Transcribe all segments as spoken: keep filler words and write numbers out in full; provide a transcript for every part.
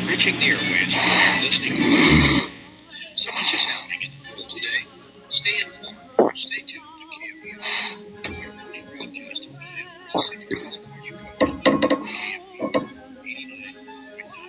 Reaching the airwaves, you're listening. So much is happening in the world today. Stay informed. Stay tuned to K M B R. Our morning broadcast of the Denver, Central California coast. K M B R eighty-nine point nine.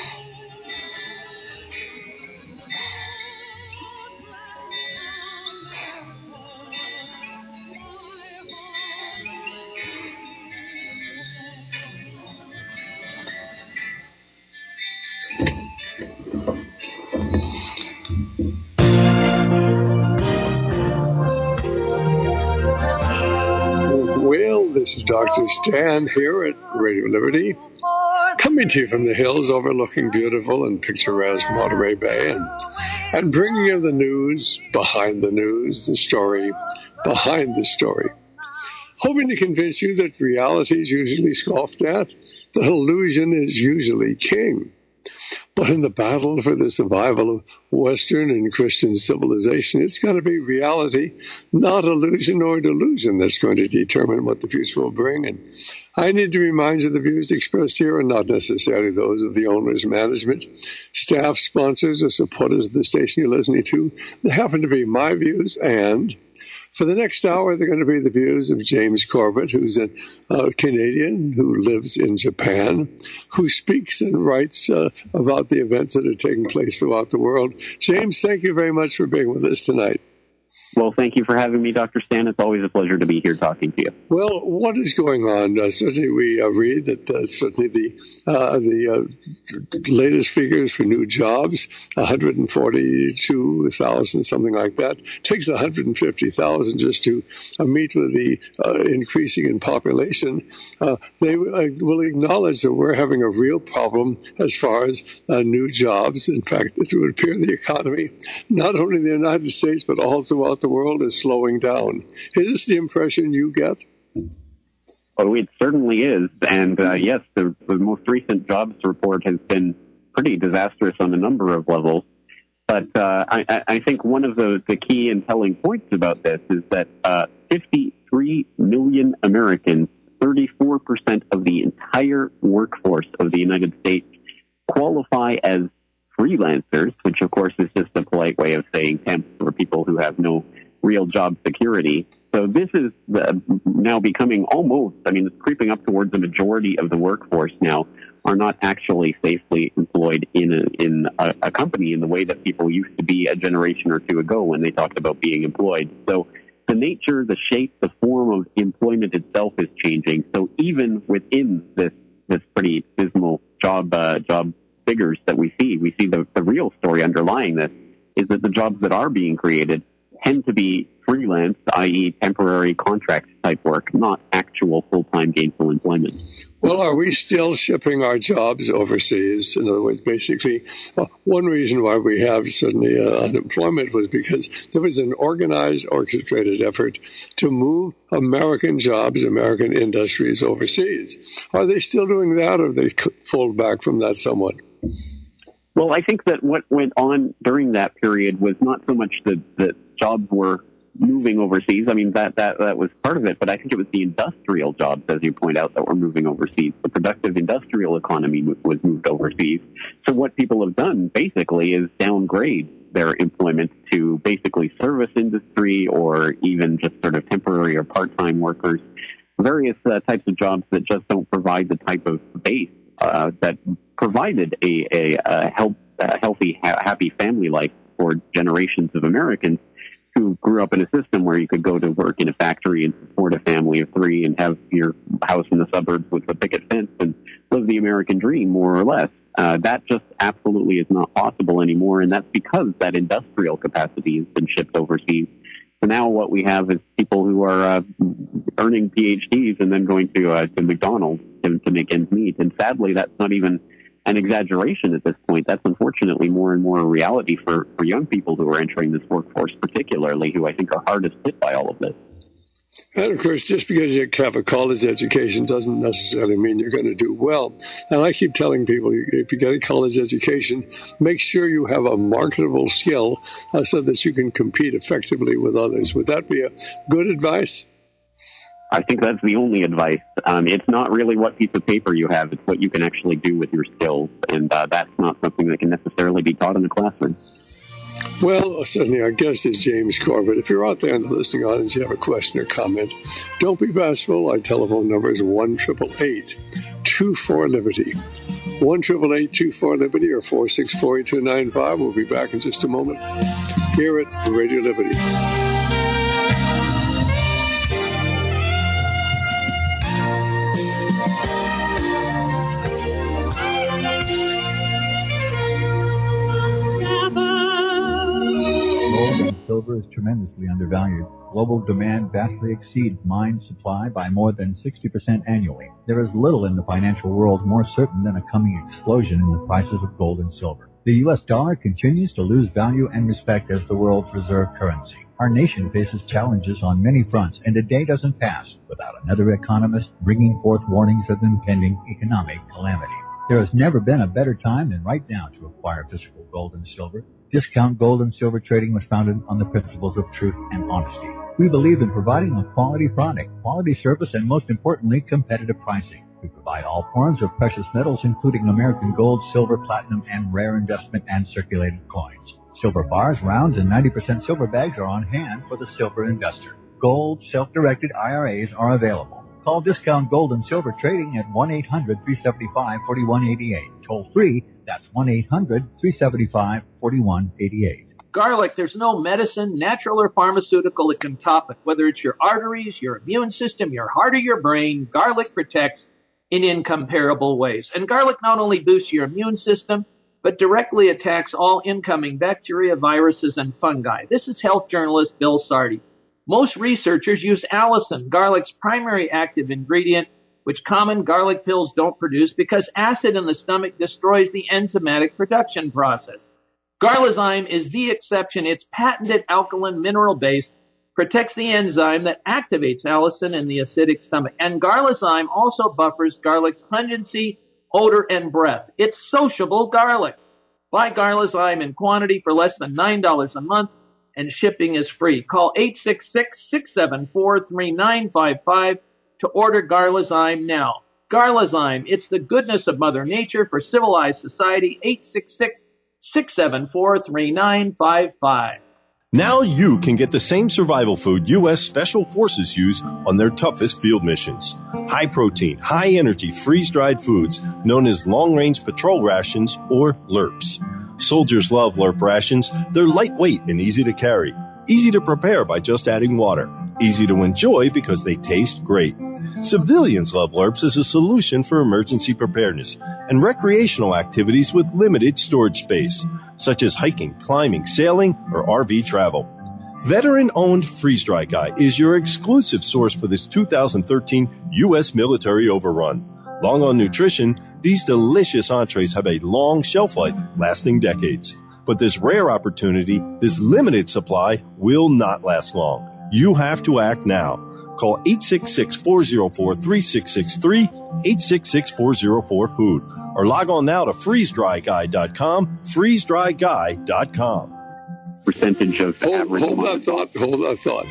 Well, this is Doctor Stan here at Radio Liberty, coming to you from the hills overlooking beautiful and picturesque Monterey Bay, and, and bringing you the news behind the news, the story behind the story. Hoping to convince you that reality is usually scoffed at, that illusion is usually king. But in the battle for the survival of Western and Christian civilization, it's got to be reality, not illusion or delusion, that's going to determine what the future will bring. And I need to remind you the views expressed here are not necessarily those of the owner's management, staff, sponsors, or supporters of the station you're listening to. They happen to be my views, and for the next hour, they're going to be the views of James Corbett, who's a uh, Canadian who lives in Japan, who speaks and writes uh, about the events that are taking place throughout the world. James, thank you very much for being with us tonight. Well, thank you for having me, Doctor Stan. It's always a pleasure to be here talking to you. Well, what is going on? Uh, certainly, we uh, read that uh, certainly the uh, the uh, latest figures for new jobs, one hundred forty-two thousand, something like that. It takes one hundred fifty thousand just to uh, meet with the uh, increasing in population. Uh, they uh, will acknowledge that we're having a real problem as far as uh, new jobs. In fact, it would appear the economy, not only in the United States, but all throughout the world, is slowing down. Is this the impression you get? Oh, it certainly is. And uh, yes, the, the most recent jobs report has been pretty disastrous on a number of levels. But uh, I, I think one of the, the key and telling points about this is that uh, fifty-three million Americans, thirty-four percent of the entire workforce of the United States, qualify as freelancers, which of course is just a polite way of saying temps for people who have no real job security. So this is uh, now becoming almost, I mean, it's creeping up towards the majority of the workforce now are not actually safely employed in a, in a, a company in the way that people used to be a generation or two ago when they talked about being employed. So the nature, the shape, the form of employment itself is changing. So even within this this pretty dismal job uh, job figures that we see, we see the, the real story underlying this is that the jobs that are being created tend to be freelance, that is temporary contract type work, not actual full-time gainful employment. Well, are we still shipping our jobs overseas? In other words, basically, well, one reason why we have certainly uh, unemployment was because there was an organized, orchestrated effort to move American jobs, American industries overseas. Are they still doing that, or have they pulled back from that somewhat? Well, I think that what went on during that period was not so much that, that jobs were moving overseas. I mean, that, that, that was part of it, but I think it was the industrial jobs, as you point out, that were moving overseas. The productive industrial economy was moved overseas. So what people have done, basically, is downgrade their employment to basically service industry or even just sort of temporary or part-time workers, various uh, types of jobs that just don't provide the type of base uh, that provided a, a, a, health, a healthy, ha- happy family life for generations of Americans who grew up in a system where you could go to work in a factory and support a family of three and have your house in the suburbs with a picket fence and live the American dream, more or less. Uh, that just absolutely is not possible anymore, and that's because that industrial capacity has been shipped overseas. So now what we have is people who are uh, earning P H Ds and then going to, uh, to McDonald's to, to make ends meet. And sadly, that's not even an exaggeration at this point. That's unfortunately more and more a reality for, for young people who are entering this workforce, particularly, who I think are hardest hit by all of this. And, of course, just because you have a college education doesn't necessarily mean you're going to do well. And I keep telling people, if you get a college education, make sure you have a marketable skill uh, so that you can compete effectively with others. Would that be a good advice? I think that's the only advice. Um, it's not really what piece of paper you have. It's what you can actually do with your skills. And uh, that's not something that can necessarily be taught in the classroom. Well, certainly our guest is James Corbett. If you're out there in the listening audience, you have a question or comment, don't be bashful. Our telephone number is one eight eight eight, two four, Liberty. one eight eight eight, two four, Liberty or four six four, eight two nine five. We'll be back in just a moment here at Radio Liberty. Silver is tremendously undervalued. Global demand vastly exceeds mine supply by more than sixty percent annually. There is little in the financial world more certain than a coming explosion in the prices of gold and silver. The U S dollar continues to lose value and respect as the world's reserve currency. Our nation faces challenges on many fronts, and a day doesn't pass without another economist bringing forth warnings of impending economic calamity. There has never been a better time than right now to acquire physical gold and silver. Discount Gold and Silver Trading was founded on the principles of truth and honesty. We believe in providing a quality product, quality service, and most importantly, competitive pricing. We provide all forms of precious metals, including American gold, silver, platinum, and rare investment and circulated coins. Silver bars, rounds, and ninety percent silver bags are on hand for the silver investor. Gold, self-directed I R As are available. Call Discount Gold and Silver Trading at one eight hundred, three seven five, four one eight eight. Toll free, that's one eight hundred, three seven five, four one eight eight. Garlic, there's no medicine, natural or pharmaceutical, that can top it. Whether it's your arteries, your immune system, your heart, or your brain, garlic protects in incomparable ways. And garlic not only boosts your immune system, but directly attacks all incoming bacteria, viruses, and fungi. This is health journalist Bill Sardi. Most researchers use allicin, garlic's primary active ingredient, which common garlic pills don't produce because acid in the stomach destroys the enzymatic production process. Garlizyme is the exception. Its patented alkaline mineral base protects the enzyme that activates allicin in the acidic stomach. And Garlizyme also buffers garlic's pungency, odor, and breath. It's sociable garlic. Buy Garlizyme in quantity for less than nine dollars a month, and shipping is free. Call eight six six, six seven four, three nine five five to order Garlizyme now. Garlizyme, it's the goodness of Mother Nature for civilized society. eight six six, six seven four, three nine five five. Now you can get the same survival food U S Special Forces use on their toughest field missions. High protein, high energy, freeze-dried foods known as long-range patrol rations or L R Ps. Soldiers love L R P rations. They're lightweight and easy to carry. Easy to prepare by just adding water. Easy to enjoy because they taste great. Civilians love L R Ps as a solution for emergency preparedness and recreational activities with limited storage space, such as hiking, climbing, sailing, or R V travel. Veteran-owned Freeze Dry Guy is your exclusive source for this two thousand thirteen U S military overrun. Long on nutrition, these delicious entrees have a long shelf life, lasting decades. But this rare opportunity, this limited supply, will not last long. You have to act now. Call eight six six, four zero four, three six six three, eight six six, four zero four, food, or log on now to freeze dry guy dot com, freeze dry guy dot com. Percentage of hold, average. Hold that thought. Hold that thought.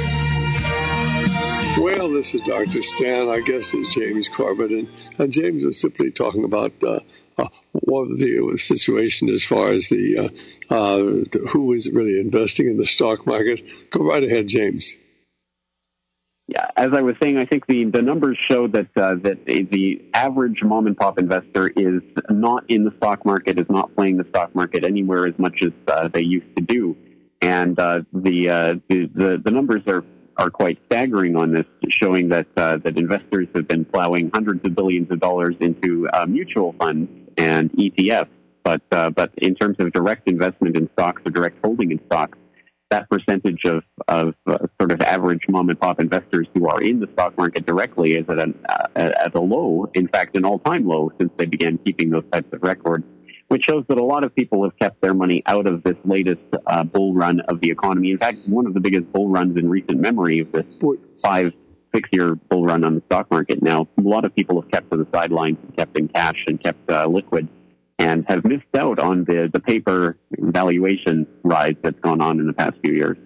Well, this is Doctor Stan. I guess it's James Corbett, and, and James was simply talking about uh, uh, what the situation as far as the uh, uh, who is really investing in the stock market. Go right ahead, James. Yeah, as I was saying, I think the, the numbers show that uh, that the average mom and pop investor is not in the stock market, is not playing the stock market anywhere as much as uh, they used to do, and uh, the, uh, the the the numbers are. are quite staggering on this, showing that uh, that investors have been plowing hundreds of billions of dollars into uh, mutual funds and E T Fs. But uh, but in terms of direct investment in stocks or direct holding in stocks, that percentage of of uh, sort of average mom and pop investors who are in the stock market directly is at an uh, at a low, in fact, an all time low since they began keeping those types of records, which shows that a lot of people have kept their money out of this latest uh, bull run of the economy. In fact, one of the biggest bull runs in recent memory of this five, six-year bull run on the stock market. Now, a lot of people have kept to the sidelines, kept in cash, and kept uh, liquid, and have missed out on the, the paper valuation rise that's gone on in the past few years.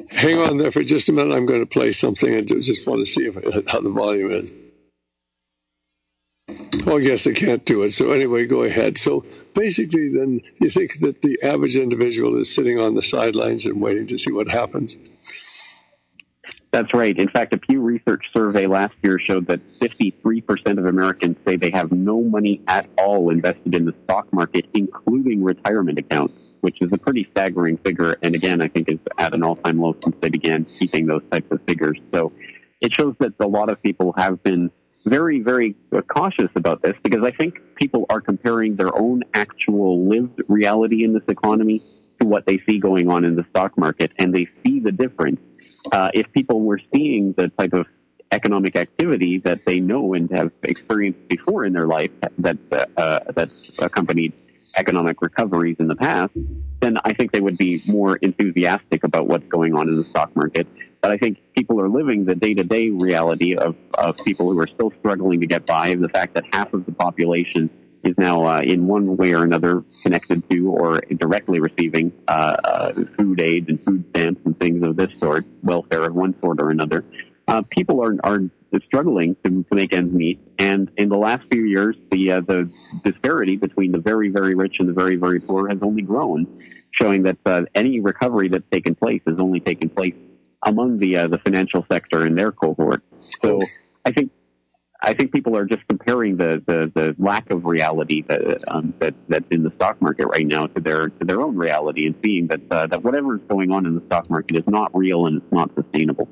Hang on there for just a minute. I'm going to play something. I just want to see if, how the volume is. Well, I guess I can't do it. So anyway, go ahead. So basically, then you think that the average individual is sitting on the sidelines and waiting to see what happens. That's right. In fact, a Pew Research survey last year showed that fifty-three percent of Americans say they have no money at all invested in the stock market, including retirement accounts, which is a pretty staggering figure. And again, I think is at an all-time low since they began keeping those types of figures. So it shows that a lot of people have been very, very cautious about this, because I think people are comparing their own actual lived reality in this economy to what they see going on in the stock market, and they see the difference. Uh, if people were seeing the type of economic activity that they know and have experienced before in their life that uh, that's accompanied economic recoveries in the past, then I think they would be more enthusiastic about what's going on in the stock market. But I think people are living the day-to-day reality of, of people who are still struggling to get by, the fact that half of the population is now uh, in one way or another connected to or directly receiving uh, uh, food aid and food stamps and things of this sort, welfare of one sort or another. Uh, people are, are struggling to, to make ends meet, and in the last few years, the uh, the disparity between the very, very rich and the very, very poor has only grown, showing that uh, any recovery that's taken place has only taken place among the uh, the financial sector and their cohort. So I think I think people are just comparing the, the, the lack of reality that, um, that that's in the stock market right now to their to their own reality, and seeing that uh, that whatever is going on in the stock market is not real and it's not sustainable.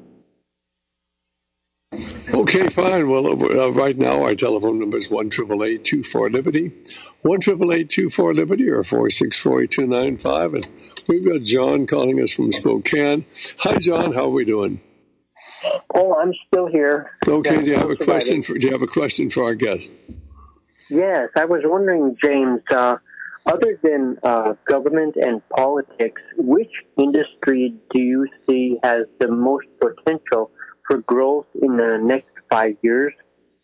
Okay, fine. Well, uh, right now our telephone number is one triple eight two four Liberty, one triple eight two four Liberty, or four six four two nine five, and we've got John calling us from Spokane. Hi, John. How are we doing? Oh, I'm still here. Okay. Do you have a question for? Do you have a question for our guest? Yes, I was wondering, James. Uh, other than uh, government and politics, which industry do you see has the most potential for growth in the next five years?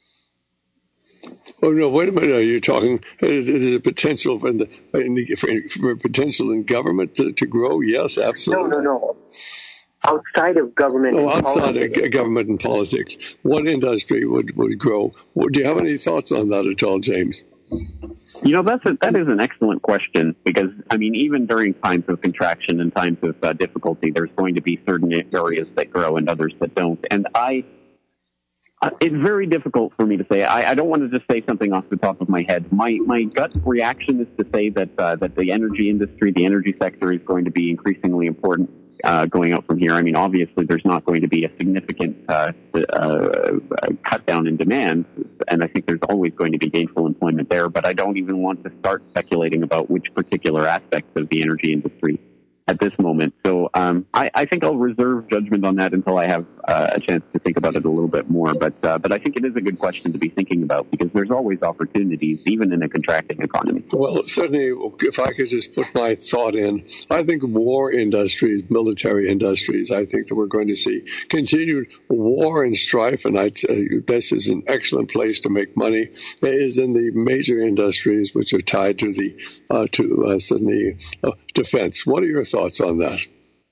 Oh no! Wait a minute. Are you talking? Is a potential for the, in the for, for potential in government to, to grow? Yes, absolutely. No, no, no. Outside of government. Oh, and outside politics. of government and politics, what industry would, would grow? Do you have any thoughts on that at all, James? You know, that's a, that is an excellent question, because, I mean, even during times of contraction and times of uh, difficulty, there's going to be certain areas that grow and others that don't. And I, uh, it's very difficult for me to say. I, I don't want to just say something off the top of my head. My my gut reaction is to say that uh, that the energy industry, the energy sector, is going to be increasingly important uh, going out from here. I mean, obviously, there's not going to be a significant uh, uh, cut down in demand, and I think there's always going to be gainful employment there, but I don't even want to start speculating about which particular aspects of the energy industry at this moment. So um, I, I think I'll reserve judgment on that until I have uh, a chance to think about it a little bit more. But uh, but I think it is a good question to be thinking about, because there's always opportunities, even in a contracting economy. Well, certainly, if I could just put my thought in, I think war industries, military industries, I think that we're going to see continued war and strife, and I'd say this is an excellent place to make money. It is in the major industries which are tied to the uh, to uh, certainly uh, defense. What are your thoughts on that?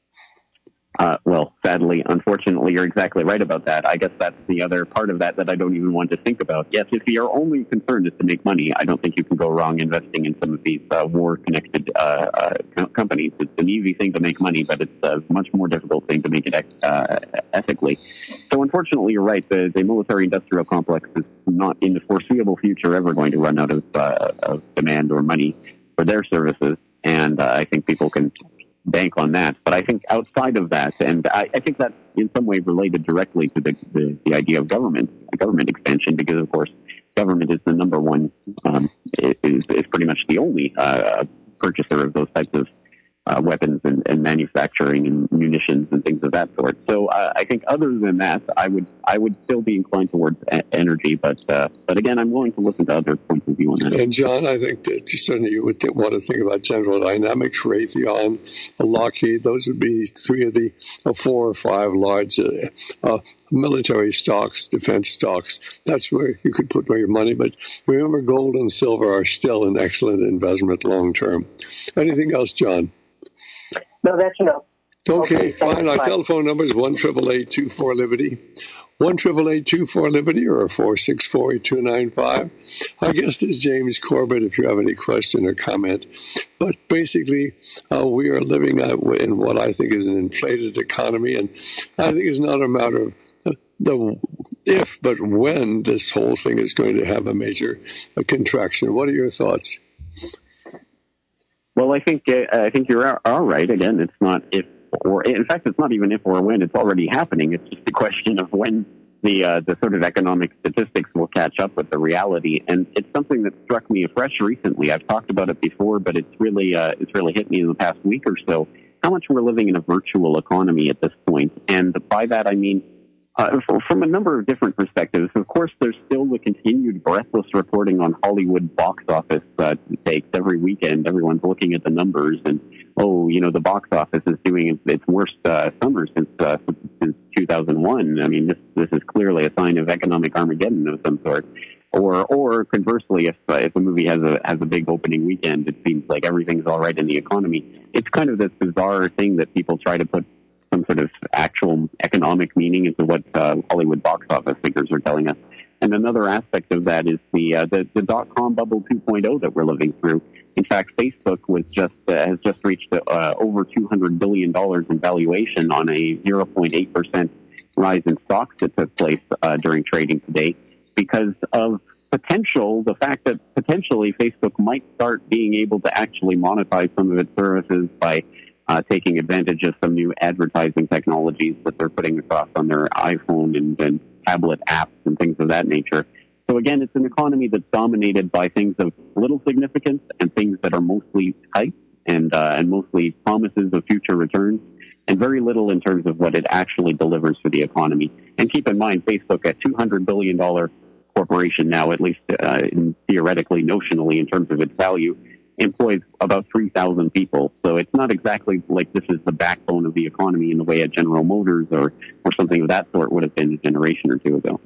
Uh, well, sadly, unfortunately, you're exactly right about that. I guess that's the other part of that that I don't even want to think about. Yes, if your only concern is to make money, I don't think you can go wrong investing in some of these uh, war-connected uh, uh, co- companies. It's an easy thing to make money, but it's a much more difficult thing to make it uh, ethically. So unfortunately, you're right. The, the military-industrial complex is not in the foreseeable future ever going to run out of, uh, of demand or money for their services, and uh, I think people can bank on that. But I think outside of that, and I, I think that's in some way related directly to the, the, the idea of government, government expansion, because of course government is the number one, um, is, is pretty much the only uh, purchaser of those types of uh, weapons and, and manufacturing and munitions and things of that sort. So uh, I think other than that, I would I would still be inclined towards a- energy, but uh, but again, I'm willing to listen to other points of view on that. And John, I think that certainly you would th- want to think about General Dynamics, Raytheon, Lockheed. Those would be three of the uh, four or five large uh, uh, military stocks, defense stocks. That's where you could put your money. But remember, gold and silver are still an excellent investment long term. Anything else, John? No, that's enough. Okay, Okay, fine. Our bye. telephone number is one triple eight two four Liberty, one triple eight two four Liberty, or four six four eight two nine five. Our guest is James Corbett. If you have any question or comment, but basically, uh, we are living in what I think is an inflated economy, and I think it's not a matter of the if, but when this whole thing is going to have a major a contraction. What are your thoughts? Well, I think uh, I think you're all right. Again, it's not if or in fact, it's not even if or when. It's already happening. It's just a question of when the uh, the sort of economic statistics will catch up with the reality. And it's something that struck me afresh recently. I've talked about it before, but it's really uh, it's really hit me in the past week or so. How much we're living in a virtual economy at this point, and by that I mean. Uh, from a number of different perspectives. Of course, there's still the continued breathless reporting on Hollywood box office uh, takes every weekend. Everyone's looking at the numbers and, oh, you know, the box office is doing its worst uh, summer since uh, since two thousand one. I mean, this this is clearly a sign of economic Armageddon of some sort. Or, or conversely, if uh, if a movie has a has a big opening weekend, it seems like everything's all right in the economy. It's kind of this bizarre thing that people try to put some sort of actual economic meaning into what uh, Hollywood box office figures are telling us. And another aspect of that is the uh, the, the dot-com bubble two point oh that we're living through. In fact, Facebook was just uh, has just reached uh, over two hundred billion dollars in valuation on a zero point eight percent rise in stocks that took place uh, during trading today because of potential, the fact that potentially Facebook might start being able to actually monetize some of its services by Uh, taking advantage of some new advertising technologies that they're putting across on their iPhone and, and tablet apps and things of that nature. So again, it's an economy that's dominated by things of little significance and things that are mostly hype and, uh, and mostly promises of future returns and very little in terms of what it actually delivers for the economy. And keep in mind, Facebook, a two hundred billion dollars corporation now, at least uh, in theoretically, notionally in terms of its value, employs about three thousand people. So it's not exactly like this is the backbone of the economy in the way a General Motors or, or something of that sort would have been a generation or two ago.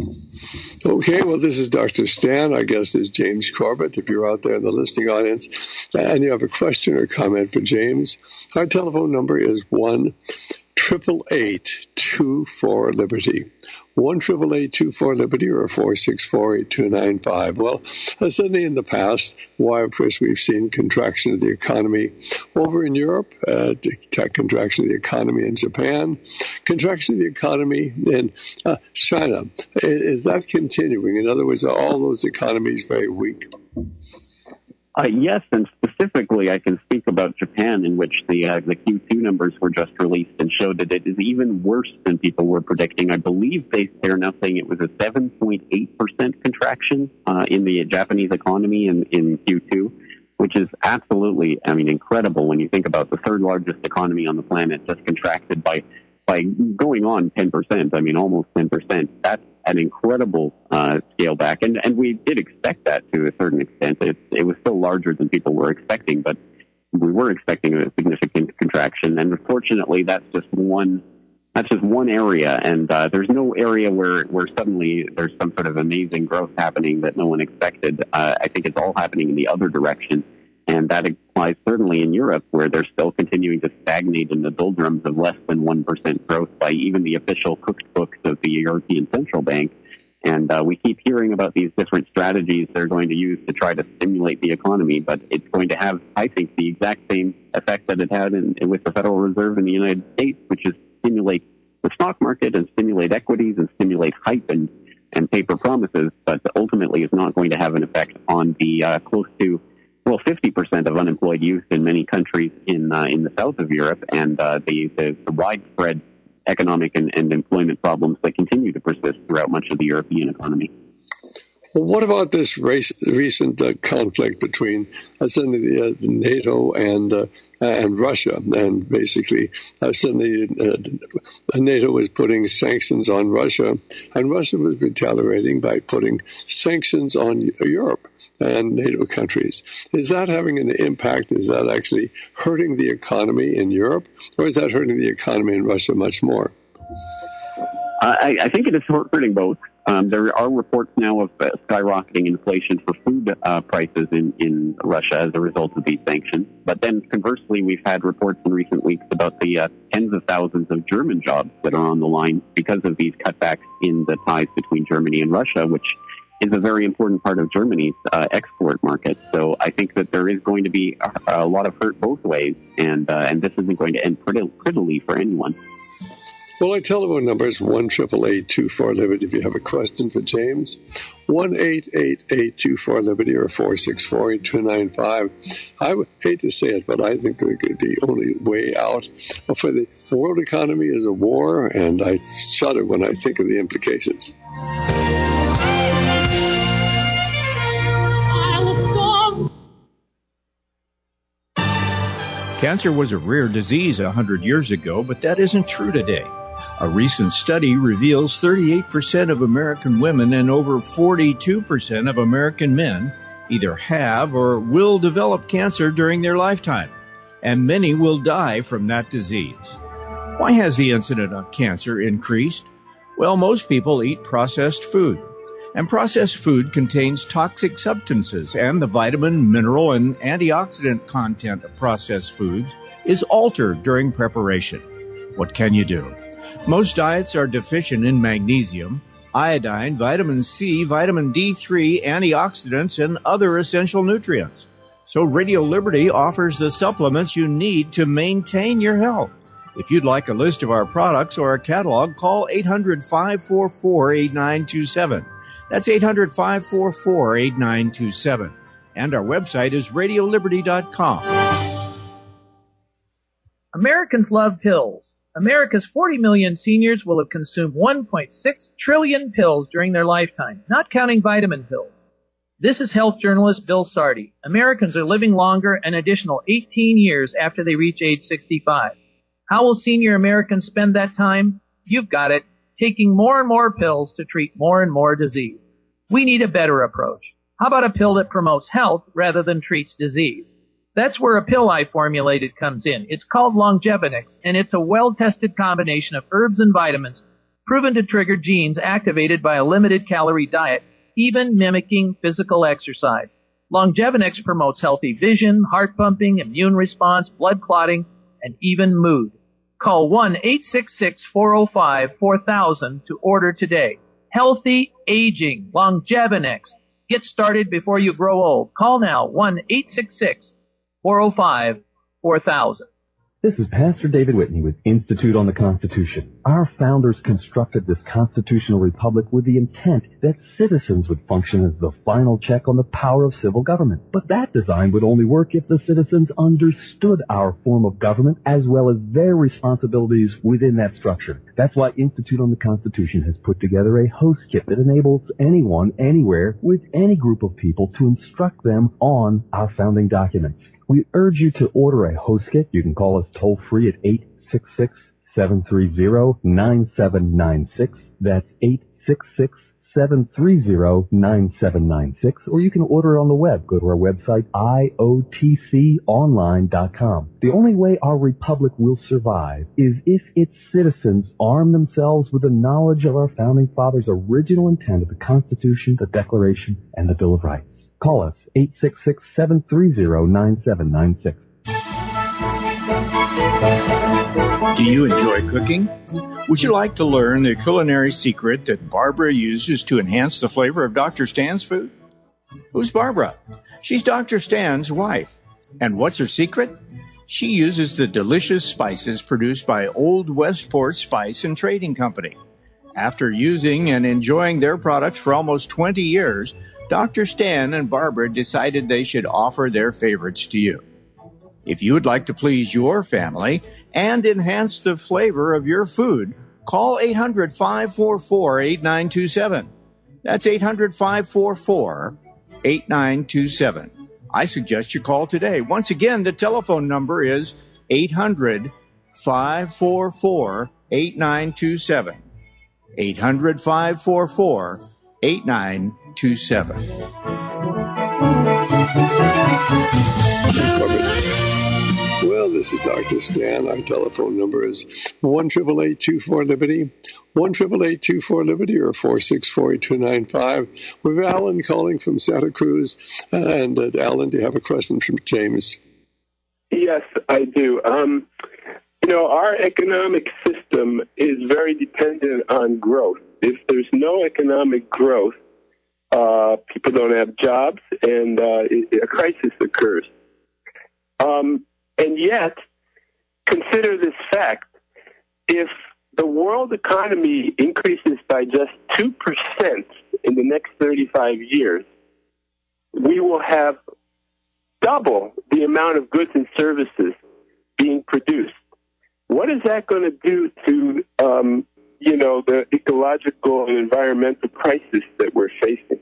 Okay, well, this is Doctor Stan. Our guest is James Corbett. If you're out there in the listening audience and you have a question or comment for James, our telephone number is one triple eight two four Liberty. one triple eight two four Liberty or four six four eight two nine five. Well, uh, certainly in the past, why, of course, we've seen contraction of the economy over in Europe, uh, contraction of the economy in Japan, contraction of the economy in uh, China. Is that continuing? In other words, are all those economies very weak? Uh, yes, and specifically, I can speak about Japan, in which the uh, the Q two numbers were just released and showed that it is even worse than people were predicting. I believe they, they're now saying it was a seven point eight percent contraction uh, in the Japanese economy in, in Q two, which is absolutely, I mean, incredible when you think about the third largest economy on the planet just contracted by by going on ten percent. I mean, almost ten percent. That's an incredible uh, scale back, and and we did expect that to a certain extent. It, it was still larger than people were expecting, but we were expecting a significant contraction. And unfortunately, that's just one that's just one area, and uh, there's no area where where suddenly there's some sort of amazing growth happening that no one expected. Uh, I think it's all happening in the other direction. And that applies certainly in Europe, where they're still continuing to stagnate in the doldrums of less than one percent growth by even the official cooked books of the European Central Bank. And uh, we keep hearing about these different strategies they're going to use to try to stimulate the economy, but it's going to have, I think, the exact same effect that it had in, with the Federal Reserve in the United States, which is stimulate the stock market and stimulate equities and stimulate hype and, and paper promises, but ultimately it's not going to have an effect on the uh, close to Well, fifty percent of unemployed youth in many countries in uh, in the south of Europe, and uh, the, the, the widespread economic and, and employment problems that continue to persist throughout much of the European economy. Well, what about this race, recent uh, conflict between uh, suddenly the, uh, the NATO and uh, and Russia, and basically uh, suddenly uh, NATO was putting sanctions on Russia, and Russia was retaliating by putting sanctions on Europe and NATO countries. Is that having an impact? Is that actually hurting the economy in Europe, or is that hurting the economy in Russia much more? I, I think it is hurting both. Um, there are reports now of uh, skyrocketing inflation for food uh, prices in, in Russia as a result of these sanctions. But then conversely, we've had reports in recent weeks about the uh, tens of thousands of German jobs that are on the line because of these cutbacks in the ties between Germany and Russia, which is a very important part of Germany's uh, export market. So I think that there is going to be a, a lot of hurt both ways, and uh, and this isn't going to end prettily, prettily for anyone. Well, our telephone number is one eight eight eight, two four, Liberty if you have a question for James. one eight eight eight, two four, Liberty or four six four, eight two nine five. I would hate to say it, but I think the, the only way out for the world economy is a war, and I shudder when I think of the implications. Cancer was a rare disease one hundred years ago, but that isn't true today. A recent study reveals thirty-eight percent of American women and over forty-two percent of American men either have or will develop cancer during their lifetime, and many will die from that disease. Why has the incidence of cancer increased? Well, most people eat processed food, and processed food contains toxic substances, and the vitamin, mineral, and antioxidant content of processed foods is altered during preparation. What can you do? Most diets are deficient in magnesium, iodine, vitamin C, vitamin D three, antioxidants, and other essential nutrients. So Radio Liberty offers the supplements you need to maintain your health. If you'd like a list of our products or a catalog, call eight hundred, five four four, eight nine two seven. That's eight hundred, five four four, eight nine two seven. And our website is radio liberty dot com. Americans love pills. America's forty million seniors will have consumed one point six trillion pills during their lifetime, not counting vitamin pills. This is health journalist Bill Sardi. Americans are living longer an additional eighteen years after they reach age sixty-five. How will senior Americans spend that time? You've got it. Taking more and more pills to treat more and more disease. We need a better approach. How about a pill that promotes health rather than treats disease? That's where a pill I formulated comes in. It's called Longevinix, and it's a well-tested combination of herbs and vitamins proven to trigger genes activated by a limited-calorie diet, even mimicking physical exercise. Longevinix promotes healthy vision, heart pumping, immune response, blood clotting, and even mood. Call one eight six six, four oh five, four thousand to order today. Healthy aging, Longevinix. Get started before you grow old. Call now, one eight six six, four oh five, four thousand. This is Pastor David Whitney with Institute on the Constitution. Our founders constructed this constitutional republic with the intent that citizens would function as the final check on the power of civil government. But that design would only work if the citizens understood our form of government as well as their responsibilities within that structure. That's why Institute on the Constitution has put together a host kit that enables anyone, anywhere, with any group of people to instruct them on our founding documents. We urge you to order a host kit. You can call us toll-free at eight six six, seven three zero, nine seven nine six. That's eight six six, seven three zero, nine seven nine six. Or you can order it on the web. Go to our website, I O T C online dot com. The only way our republic will survive is if its citizens arm themselves with the knowledge of our founding fathers' original intent of the Constitution, the Declaration, and the Bill of Rights. Call us, eight six six, seven three zero, nine seven nine six. Do you enjoy cooking? Would you like to learn the culinary secret that Barbara uses to enhance the flavor of Doctor Stan's food? Who's Barbara? She's Doctor Stan's wife. And what's her secret? She uses the delicious spices produced by Old Westport Spice and Trading Company. After using and enjoying their products for almost twenty years, Doctor Stan and Barbara decided they should offer their favorites to you. If you would like to please your family and enhance the flavor of your food, call eight hundred, five four four, eight nine two seven. That's eight hundred, five four four, eight nine two seven. I suggest you call today. Once again, the telephone number is eight hundred, five four four, eight nine two seven. eight hundred, five four four, eight nine two seven. Well, this is Doctor Stan. Our telephone number is one eight eight eight, two four, Liberty, one eight eight eight, two four, Liberty, or four six four, eight two nine five. We have Alan calling from Santa Cruz. And uh, Alan, do you have a question from James? Yes, I do. Um, you know, our economic system is very dependent on growth. If there's no economic growth, uh, people don't have jobs, and uh, a crisis occurs. Um, and yet, consider this fact. If the world economy increases by just two percent in the next thirty-five years, we will have double the amount of goods and services being produced. What is that going to do to, um, you know, the ecological and environmental crisis that we're facing?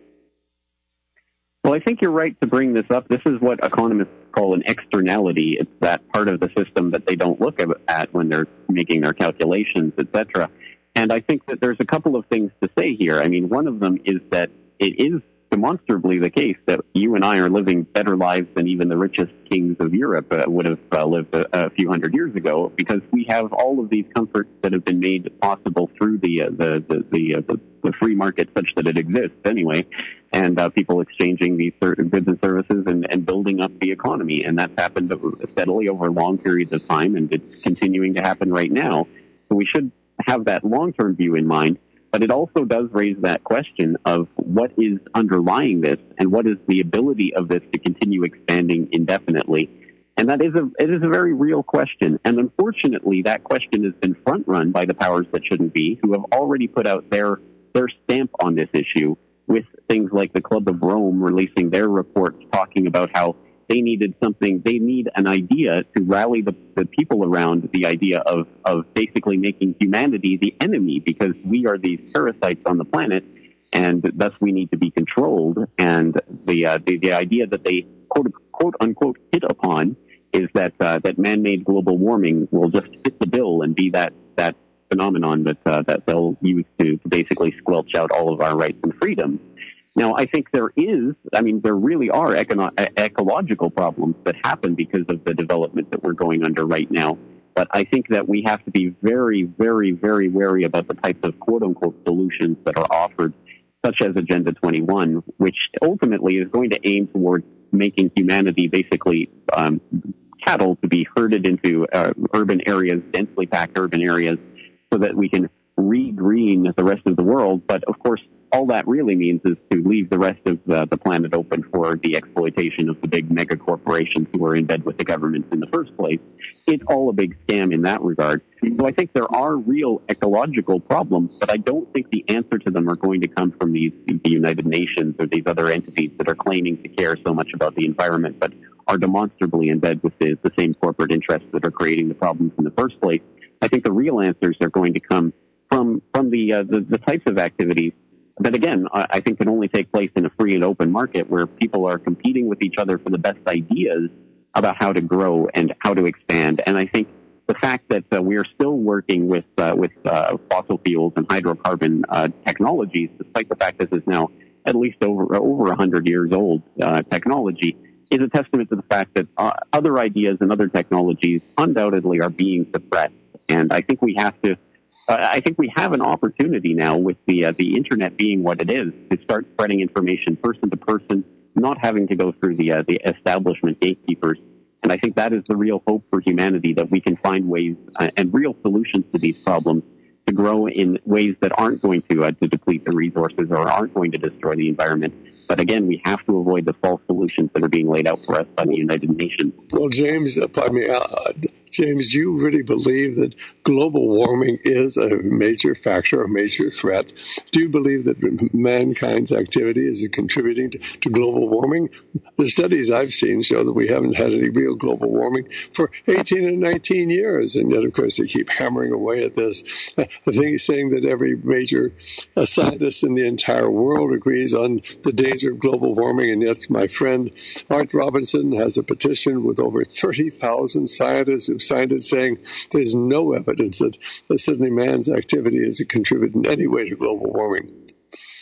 Well, I think you're right to bring this up. This is what economists call an externality. It's that part of the system that they don't look at when they're making their calculations, et cetera. And I think that there's a couple of things to say here. I mean, one of them is that it is demonstrably the case that you and I are living better lives than even the richest kings of Europe uh, would have uh, lived a, a few hundred years ago, because we have all of these comforts that have been made possible through the uh, the the the, uh, the the free market, such that it exists anyway, and uh, people exchanging these goods and services and, and building up the economy, and that's happened steadily over long periods of time, and it's continuing to happen right now. So we should have that long-term view in mind. But it also does raise that question of what is underlying this and what is the ability of this to continue expanding indefinitely. And that is a, it is a very real question. And unfortunately, that question has been front-run by the powers that shouldn't be, who have already put out their, their stamp on this issue with things like the Club of Rome releasing their reports talking about how they needed something, they need an idea to rally the, the people around the idea of, of basically making humanity the enemy, because we are these parasites on the planet, and thus we need to be controlled. And the uh, the, the idea that they quote, quote unquote hit upon is that uh, that man-made global warming will just fit the bill and be that that phenomenon that uh, that they'll use to, to basically squelch out all of our rights and freedoms. Now, I think there is, I mean, there really are econo- ecological problems that happen because of the development that we're going under right now. But I think that we have to be very, very, very wary about the types of quote-unquote solutions that are offered, such as Agenda twenty-one, which ultimately is going to aim towards making humanity basically um, cattle to be herded into uh, urban areas, densely packed urban areas, so that we can re-green the rest of the world. But, of course, all that really means is to leave the rest of the, the planet open for the exploitation of the big mega corporations who are in bed with the governments in the first place. It's all a big scam in that regard. So I think there are real ecological problems, but I don't think the answer to them are going to come from these the United Nations or these other entities that are claiming to care so much about the environment, but are demonstrably in bed with the, the same corporate interests that are creating the problems in the first place. I think the real answers are going to come from from the uh, the, the types of activities that, again, I think can only take place in a free and open market where people are competing with each other for the best ideas about how to grow and how to expand. And I think the fact that uh, we are still working with uh, with uh, fossil fuels and hydrocarbon uh, technologies, despite the fact that this is now at least over over one hundred years old uh, technology, is a testament to the fact that uh, other ideas and other technologies undoubtedly are being suppressed. And I think we have to Uh, I think we have an opportunity now with the uh, the internet being what it is to start spreading information person to person, not having to go through the uh, the establishment gatekeepers. And I think that is the real hope for humanity, that we can find ways uh, and real solutions to these problems to grow in ways that aren't going to uh, to deplete the resources or aren't going to destroy the environment. But again, we have to avoid the false solutions that are being laid out for us by the United Nations. Well, James, I mean, uh, James, do you really believe that global warming is a major factor, a major threat? Do you believe that mankind's activity is contributing to, to global warming? The studies I've seen show that we haven't had any real global warming for eighteen and nineteen years, and yet, of course, they keep hammering away at this. The thing is saying that every major uh, scientist in the entire world agrees on the danger of global warming, and yet my friend Art Robinson has a petition with over thirty thousand scientists who've signed it saying there's no evidence that, that suddenly man's activity is contributing in any way to global warming.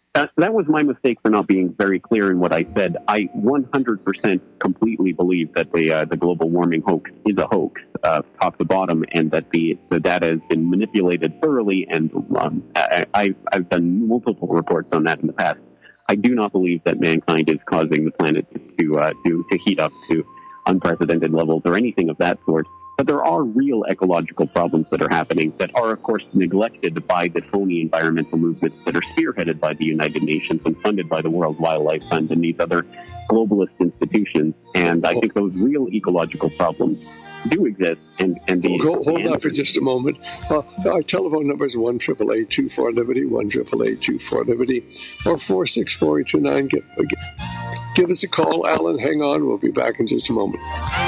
That, that was my mistake for not being very clear in what I said. I one hundred percent completely believe that the uh, the global warming hoax is a hoax, uh, top to bottom, and that the, the data has been manipulated thoroughly. And um, I, I, I've done multiple reports on that in the past. I do not believe that mankind is causing the planet to uh, to, to heat up to unprecedented levels or anything of that sort. But there are real ecological problems that are happening that are, of course, neglected by the phony environmental movements that are spearheaded by the United Nations and funded by the World Wildlife Fund and these other globalist institutions. And I think those real ecological problems do exist. And, and the hold, hold on for just a moment. Uh, our telephone number is one eight eight eight, two four, Liberty, one eight eight eight, two four, Liberty, or four six four, eight two nine. Give, give us a call. Alan, hang on. We'll be back in just a moment.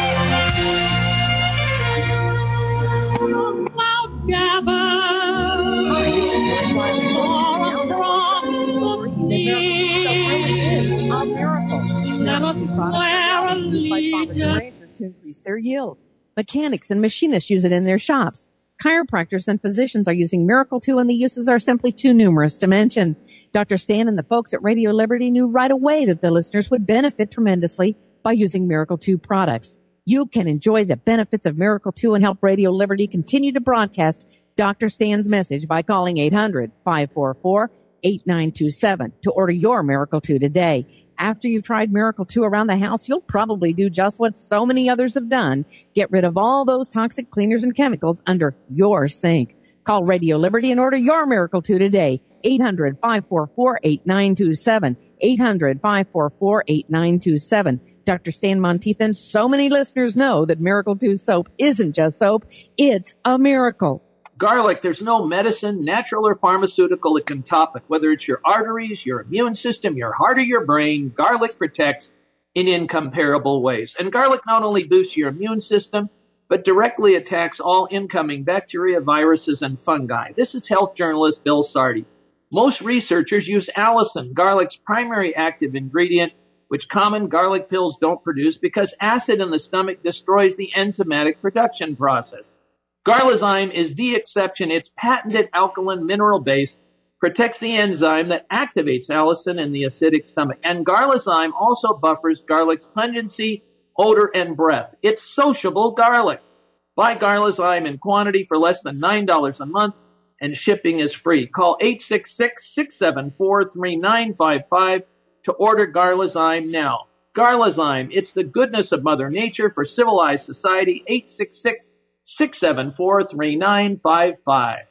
To increase their yield. Mechanics and machinists use it in their shops. Chiropractors and physicians are using Miracle two, and the uses are simply too numerous to mention. Doctor Stan and the folks at Radio Liberty knew right away that the listeners would benefit tremendously by using Miracle two products. You can enjoy the benefits of Miracle two and help Radio Liberty continue to broadcast Doctor Stan's message by calling eight hundred, five four four, eight nine two seven to order your Miracle two today. After you've tried Miracle two around the house, you'll probably do just what so many others have done. Get rid of all those toxic cleaners and chemicals under your sink. Call Radio Liberty and order your Miracle two today. eight hundred, five four four, eight nine two seven. eight hundred, five four four, eight nine two seven. Doctor Stan Monteithan, so many listeners know that Miracle two soap isn't just soap, it's a miracle. Garlic, there's no medicine, natural or pharmaceutical that can top it. Whether it's your arteries, your immune system, your heart, or your brain, garlic protects in incomparable ways. And garlic not only boosts your immune system, but directly attacks all incoming bacteria, viruses, and fungi. This is health journalist Bill Sardi. Most researchers use allicin, garlic's primary active ingredient, which common garlic pills don't produce because acid in the stomach destroys the enzymatic production process. Garlizyme is the exception. Its patented alkaline mineral base protects the enzyme that activates allicin in the acidic stomach. And Garlizyme also buffers garlic's pungency, odor, and breath. It's sociable garlic. Buy Garlizyme in quantity for less than nine dollars a month, and shipping is free. Call eight six six, six seven four, three nine five five to order Garlizyme now. Garlizyme, it's the goodness of Mother Nature for civilized society. eight six six, six seven four, three nine five five.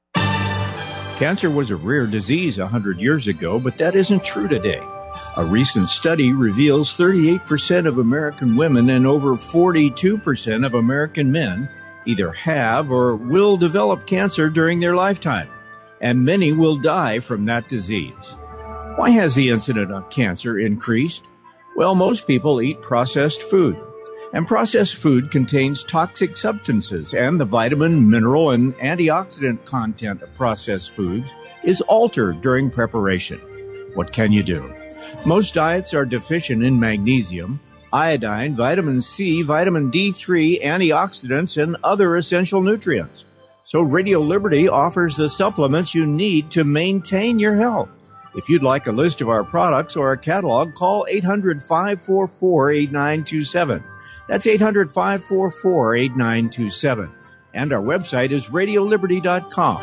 Cancer was a rare disease one hundred years ago, but that isn't true today. A recent study reveals thirty-eight percent of American women and over forty-two percent of American men either have or will develop cancer during their lifetime, and many will die from that disease. Why has the incidence of cancer increased? Well, most people eat processed food. And processed food contains toxic substances, and the vitamin, mineral, and antioxidant content of processed foods is altered during preparation. What can you do? Most diets are deficient in magnesium, iodine, vitamin C, vitamin D three, antioxidants, and other essential nutrients. So Radio Liberty offers the supplements you need to maintain your health. If you'd like a list of our products or a catalog, call eight hundred, five four four, eight nine two seven. That's eight hundred, five four four, eight nine two seven. And our website is radio liberty dot com.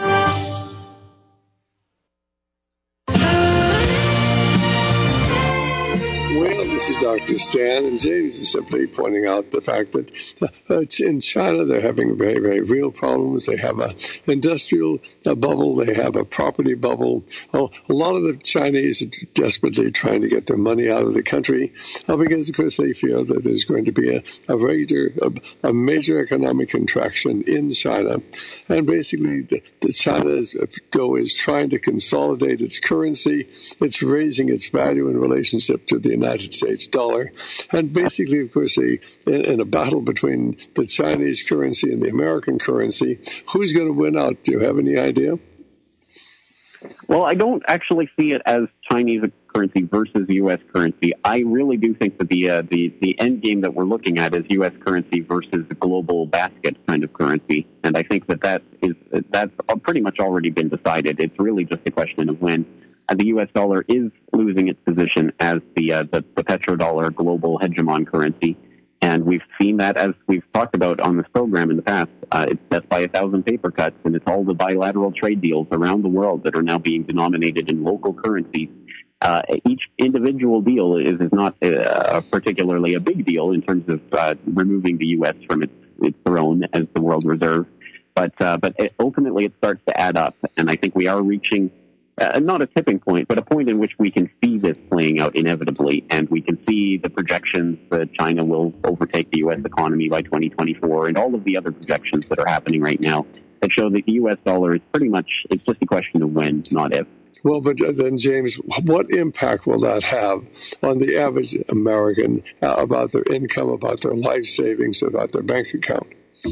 Well, this is Doctor Stan, and James is simply pointing out the fact that uh, in China they're having very, very real problems. They have an industrial uh, bubble. They have a property bubble. Oh, a lot of the Chinese are desperately trying to get their money out of the country uh, because, of course, they feel that there's going to be a, a, major, a, a major economic contraction in China. And basically, the, the China's go is trying to consolidate its currency. It's raising its value in relationship to the United States dollar. And basically, of course, a, in a battle between the Chinese currency and the American currency, who's going to win out? Do you have any idea? Well, I don't actually see it as Chinese currency versus U S currency. I really do think that the uh, the the end game that we're looking at is U S currency versus the global basket kind of currency, and I think that that is that's pretty much already been decided. It's really just a question of when. uh, the U S dollar is losing its position as the, uh, the, the petrodollar global hegemon currency. And we've seen that, as we've talked about on this program in the past. Uh, it's death by a thousand paper cuts, and it's all the bilateral trade deals around the world that are now being denominated in local currencies. Uh, each individual deal is, is not uh, particularly a big deal in terms of uh, removing the U S from its, its throne as the world reserve. But, uh, but it, ultimately it starts to add up, and I think we are reaching Uh, not a tipping point, but a point in which we can see this playing out inevitably, and we can see the projections that China will overtake the U S economy by twenty twenty-four, and all of the other projections that are happening right now that show that the U S dollar is pretty much, it's just a question of when, not if. Well, but then, James, what impact will that have on the average American uh, about their income, about their life savings, about their bank account?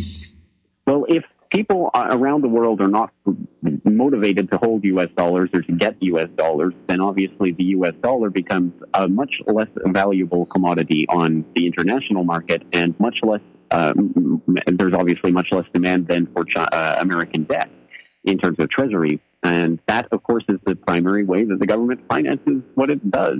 Well, if people around the world are not motivated to hold U S dollars or to get U S dollars, then obviously the U S dollar becomes a much less valuable commodity on the international market, and much less, uh, there's obviously much less demand then for uh, American debt in terms of treasuries. And that, of course, is the primary way that the government finances what it does.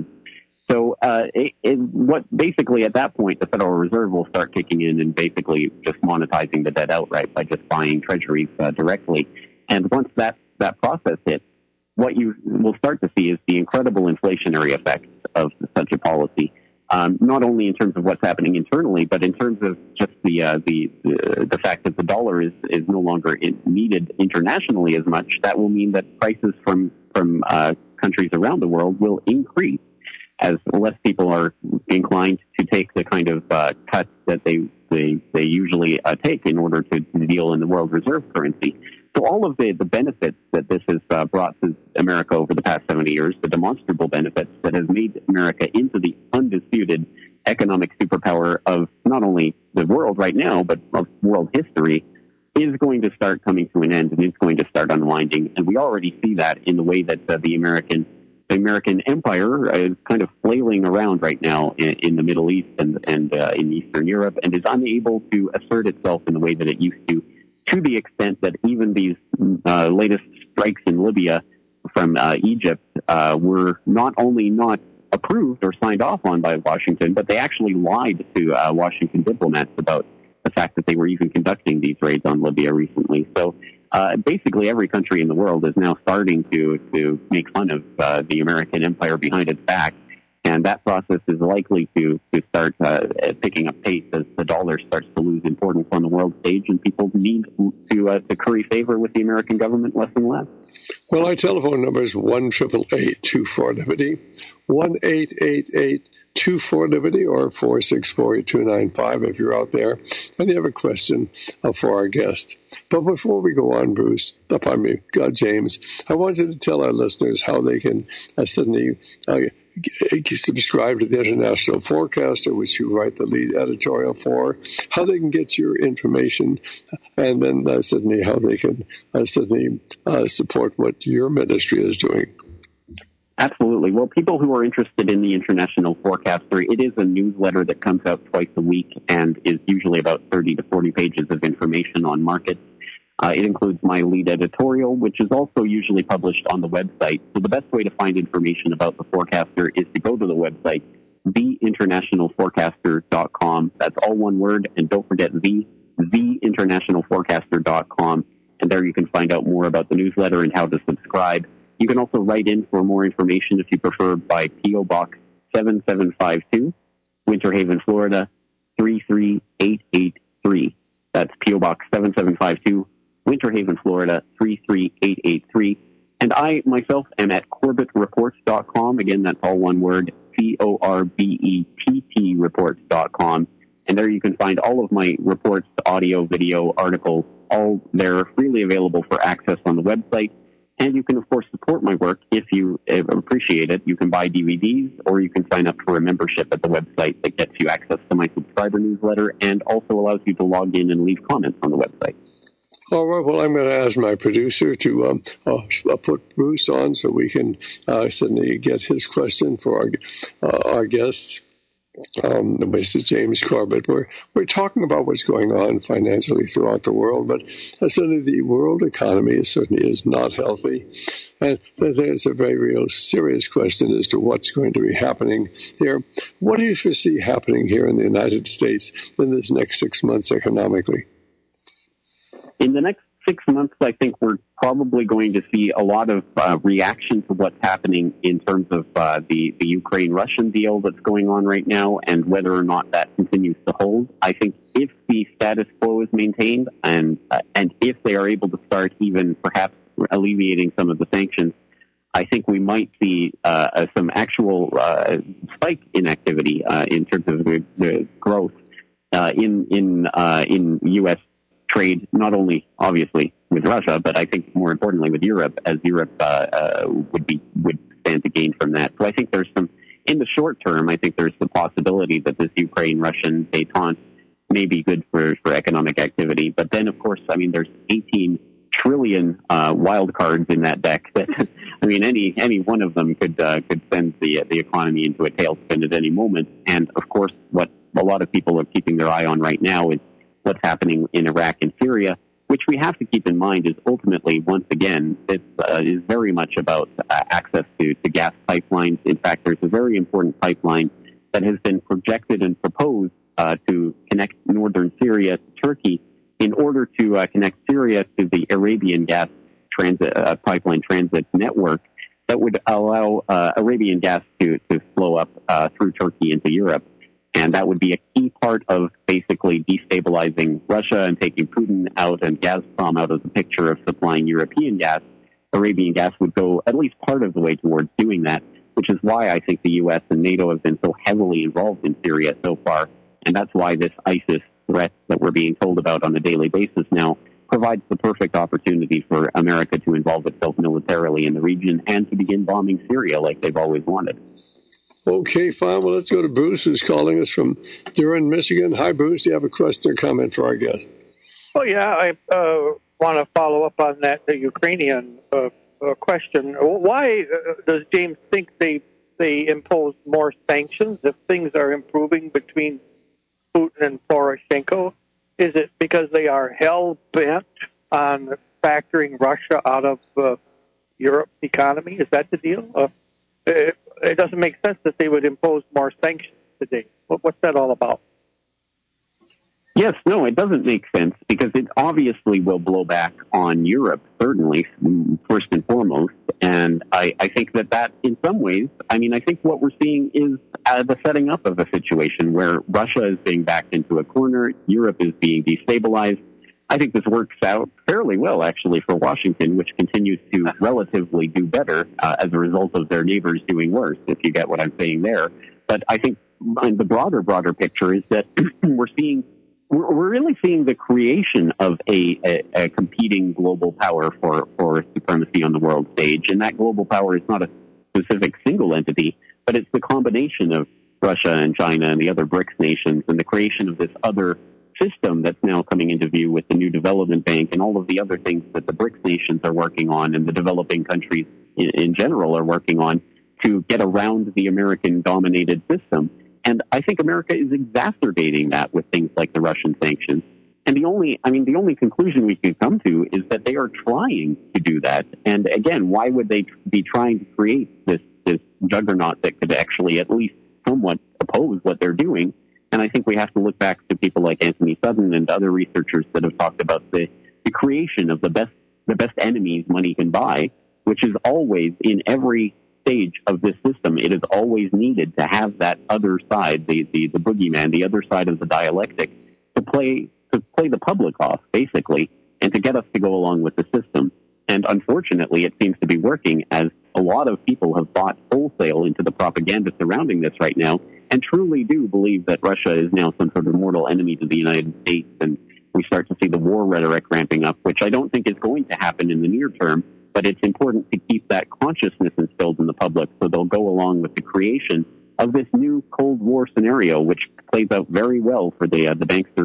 So uh, it, it, what basically at that point, the Federal Reserve will start kicking in and basically just monetizing the debt outright by just buying treasuries uh, directly. And once that, that process hits, what you will start to see is the incredible inflationary effects of such a policy, um, not only in terms of what's happening internally, but in terms of just the uh, the uh, the fact that the dollar is, is no longer in, needed internationally as much. That will mean that prices from, from uh, countries around the world will increase, as less people are inclined to take the kind of uh, cuts that they they, they usually uh, take in order to, to deal in the world reserve currency. So all of the, the benefits that this has uh, brought to America over the past seventy years, the demonstrable benefits that has made America into the undisputed economic superpower of not only the world right now, but of world history, is going to start coming to an end, and is going to start unwinding. And we already see that in the way that uh, the American The American empire is kind of flailing around right now in, in the Middle East and, and uh, in Eastern Europe, and is unable to assert itself in the way that it used to, to the extent that even these uh, latest strikes in Libya from uh, Egypt uh, were not only not approved or signed off on by Washington, but they actually lied to uh, Washington diplomats about the fact that they were even conducting these raids on Libya recently. So Uh, basically, every country in the world is now starting to, to make fun of uh, the American empire behind its back, and that process is likely to, to start uh, picking up pace as the dollar starts to lose importance on the world stage, and people need to, uh, to curry favor with the American government less and less. Well, our telephone number is one eight eight eight, two four, Liberty, one eight eight eight, two four, Liberty, or four six four, two nine five if you're out there and you have a question uh, for our guest. But before we go on, Bruce, uh, pardon me, uh, James, I wanted to tell our listeners how they can uh, suddenly uh, g- subscribe to the International Forecaster, which you write the lead editorial for, how they can get your information, and then uh, suddenly how they can uh, suddenly uh, support what your ministry is doing. Absolutely. Well, people who are interested in the International Forecaster, it is a newsletter that comes out twice a week and is usually about thirty to forty pages of information on markets. Uh, it includes my lead editorial, which is also usually published on the website. So the best way to find information about the forecaster is to go to the website, the international forecaster dot com. That's all one word, and don't forget the, the international forecaster dot com. And there you can find out more about the newsletter and how to subscribe. You can also write in for more information if you prefer by P O Box seven seven five two, Winter Haven, Florida, three three eight eight three. That's P O Box seven seven five two, Winter Haven, Florida, three three eight eight three. And I myself am at corbett reports dot com. Again, that's all one word, C O R B E T T reports dot com. And there you can find all of my reports, audio, video, articles, all there freely available for access on the website. And you can, of course, support my work if you appreciate it. You can buy D V Ds, or you can sign up for a membership at the website that gets you access to my subscriber newsletter and also allows you to log in and leave comments on the website. All right. Well, I'm going to ask my producer to um, uh, put Bruce on so we can uh, suddenly get his question for our, uh, our guests. Um, Mister James Corbett. We're we're talking about what's going on financially throughout the world, but certainly the world economy is, certainly is not healthy. And I think it's a very real serious question as to what's going to be happening here. What do you foresee happening here in the United States in this next six months economically? In the next six months, I think we're probably going to see a lot of uh, reaction to what's happening in terms of uh, the, the Ukraine-Russian deal that's going on right now and whether or not that continues to hold. I think if the status quo is maintained and uh, and if they are able to start even perhaps alleviating some of the sanctions, I think we might see uh, some actual uh, spike in activity uh, in terms of the, the growth uh, in in uh, in U S trade, not only obviously with Russia, but I think more importantly with Europe, as Europe uh, uh, would be would stand to gain from that. So I think there's some in the short term. I think there's the possibility that this Ukraine-Russian détente may be good for for economic activity. But then, of course, I mean, there's eighteen trillion uh, wild cards in that deck. That I mean, any any one of them could uh, could send the the economy into a tailspin at any moment. And of course, what a lot of people are keeping their eye on right now is what's happening in Iraq and Syria, which we have to keep in mind is ultimately, once again, this uh, is very much about uh, access to, to gas pipelines. In fact, there's a very important pipeline that has been projected and proposed uh, to connect northern Syria to Turkey in order to uh, connect Syria to the Arabian gas transit uh, pipeline transit network that would allow uh, Arabian gas to, to flow up uh, through Turkey into Europe. And that would be a key part of basically destabilizing Russia and taking Putin out and Gazprom out of the picture of supplying European gas. Arabian gas would go at least part of the way towards doing that, which is why I think the U S and NATO have been so heavily involved in Syria so far. And that's why this ISIS threat that we're being told about on a daily basis now provides the perfect opportunity for America to involve itself militarily in the region and to begin bombing Syria like they've always wanted. Okay, fine. Well, let's go to Bruce, who's calling us from Durham, Michigan. Hi, Bruce. Do you have a question or comment for our guest? Oh, yeah. I uh, want to follow up on that, the Ukrainian uh, uh, question. Why uh, does James think they they impose more sanctions if things are improving between Putin and Poroshenko? Is it because they are hell-bent on factoring Russia out of uh, Europe's economy? Is that the deal? Uh, it, it doesn't make sense that they would impose more sanctions today. What, what's that all about? Yes, no, it doesn't make sense because it obviously will blow back on Europe, certainly, first and foremost. And I, I think that that, in some ways, I mean, I think what we're seeing is uh, the setting up of a situation where Russia is being backed into a corner, Europe is being destabilized. I think this works out fairly well, actually, for Washington, which continues to relatively do better uh, as a result of their neighbors doing worse, if you get what I'm saying there. But I think the broader, broader picture is that we're seeing We're really seeing the creation of a, a, a competing global power for, for supremacy on the world stage. And that global power is not a specific single entity, but it's the combination of Russia and China and the other BRICS nations and the creation of this other system that's now coming into view with the new development bank and all of the other things that the BRICS nations are working on and the developing countries in, in general are working on to get around the American-dominated system. And I think America is exacerbating that with things like the Russian sanctions. And the only, I mean, the only conclusion we can come to is that they are trying to do that. And again, why would they be trying to create this, this juggernaut that could actually at least somewhat oppose what they're doing? And I think we have to look back to people like Anthony Sutton and other researchers that have talked about the, the creation of the best, the best enemies money can buy, which is always in every stage of this system. It is always needed to have that other side, the, the, the boogeyman, the other side of the dialectic, to play to play the public off, basically, and to get us to go along with the system. And unfortunately, it seems to be working, as a lot of people have bought wholesale into the propaganda surrounding this right now, and truly do believe that Russia is now some sort of mortal enemy to the United States, and we start to see the war rhetoric ramping up, which I don't think is going to happen in the near term. But it's important to keep that consciousness instilled in the public so they'll go along with the creation of this new Cold War scenario, which plays out very well for the uh, the bankster in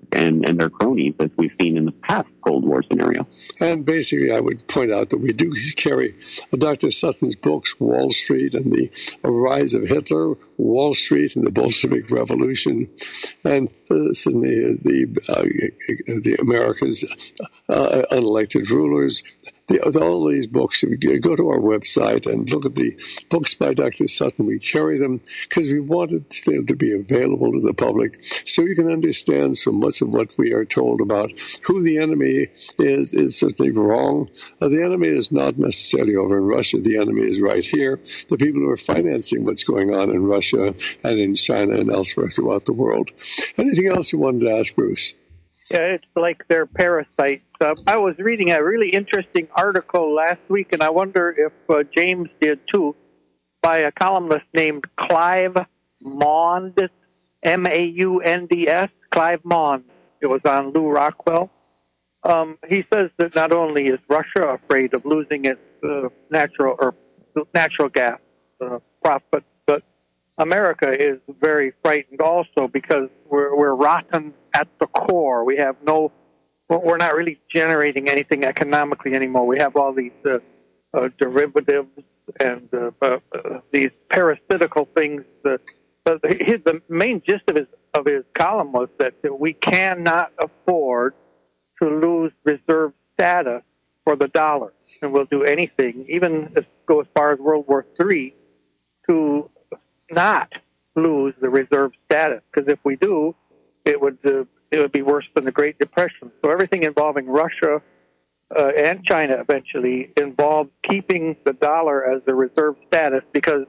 and, and their cronies, as we've seen in the past Cold War scenario. And basically, I would point out that we do carry Doctor Sutton's books, Wall Street and the Rise of Hitler, Wall Street and the Bolshevik Revolution, and uh, the the, uh, the America's uh, unelected rulers. The, all these books, if you go to our website and look at the books by Doctor Sutton, we carry them because we wanted them to be available to the public so you can understand so much of what we are told about who the enemy is, is certainly wrong. Uh, the enemy is not necessarily over in Russia. The enemy is right here. The people who are financing what's going on in Russia and in China and elsewhere throughout the world. Anything else you wanted to ask, Bruce? Yeah, it's like they're parasites. Uh, I was reading a really interesting article last week, and I wonder if uh, James did too, by a columnist named Clive Maunds, M A U N D S, Clive Maunds. It was on Lou Rockwell. Um, he says that not only is Russia afraid of losing its uh, natural or natural gas uh, profit, but America is very frightened also because we're, we're rotten at the core. We have no, we're not really generating anything economically anymore. We have all these uh, uh, derivatives and uh, uh, uh, these parasitical things. Uh, uh, his, the main gist of his of his column was that we cannot afford to lose reserve status for the dollar, and we'll do anything, even as, go as far as World War Three, to not lose the reserve status. Because if we do, it would uh, it would be worse than the Great Depression. So everything involving Russia uh, and China eventually involves keeping the dollar as the reserve status because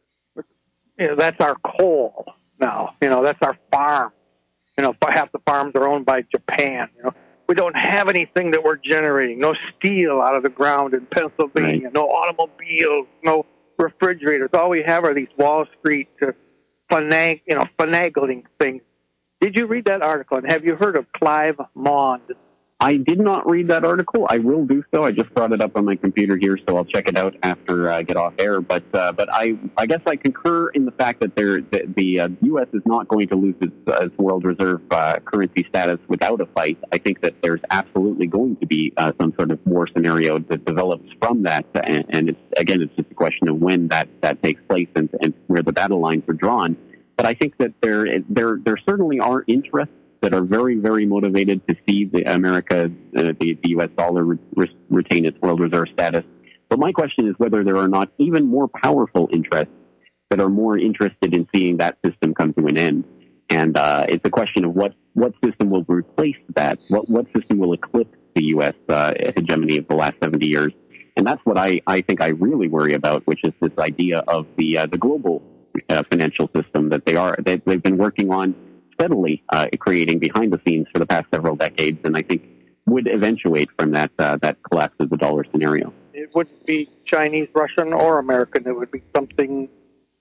you know, that's our coal now. You know, that's our farm. You know, half the farms are owned by Japan. You know, we don't have anything that we're generating. No steel out of the ground in Pennsylvania. Right. No automobiles. No refrigerators. All we have are these Wall Street uh, finag- you know, finagling things. Did you read that article? And have you heard of Clive Maunds? I did not read that article. I will do so. I just brought it up on my computer here, so I'll check it out after I get off air. But uh, but I I guess I concur in the fact that there the, the uh, U S is not going to lose its, uh, its world reserve uh, currency status without a fight. I think that there's absolutely going to be uh, some sort of war scenario that develops from that, and, and it's again it's just a question of when that, that takes place and, and where the battle lines are drawn. But I think that there there there certainly are interests that are very, very motivated to see the America, uh, the, the U S dollar re- re- retain its world reserve status. But my question is whether there are not even more powerful interests that are more interested in seeing that system come to an end. And uh, it's a question of what, what system will replace that, what, what system will eclipse the U S uh, hegemony of the last seventy years. And that's what I, I think I really worry about, which is this idea of the uh, the global uh, financial system that they are that they've been working on steadily uh, creating behind the scenes for the past several decades, and I think would eventuate from that uh, that collapse of the dollar scenario. It wouldn't be Chinese, Russian, or American. It would be something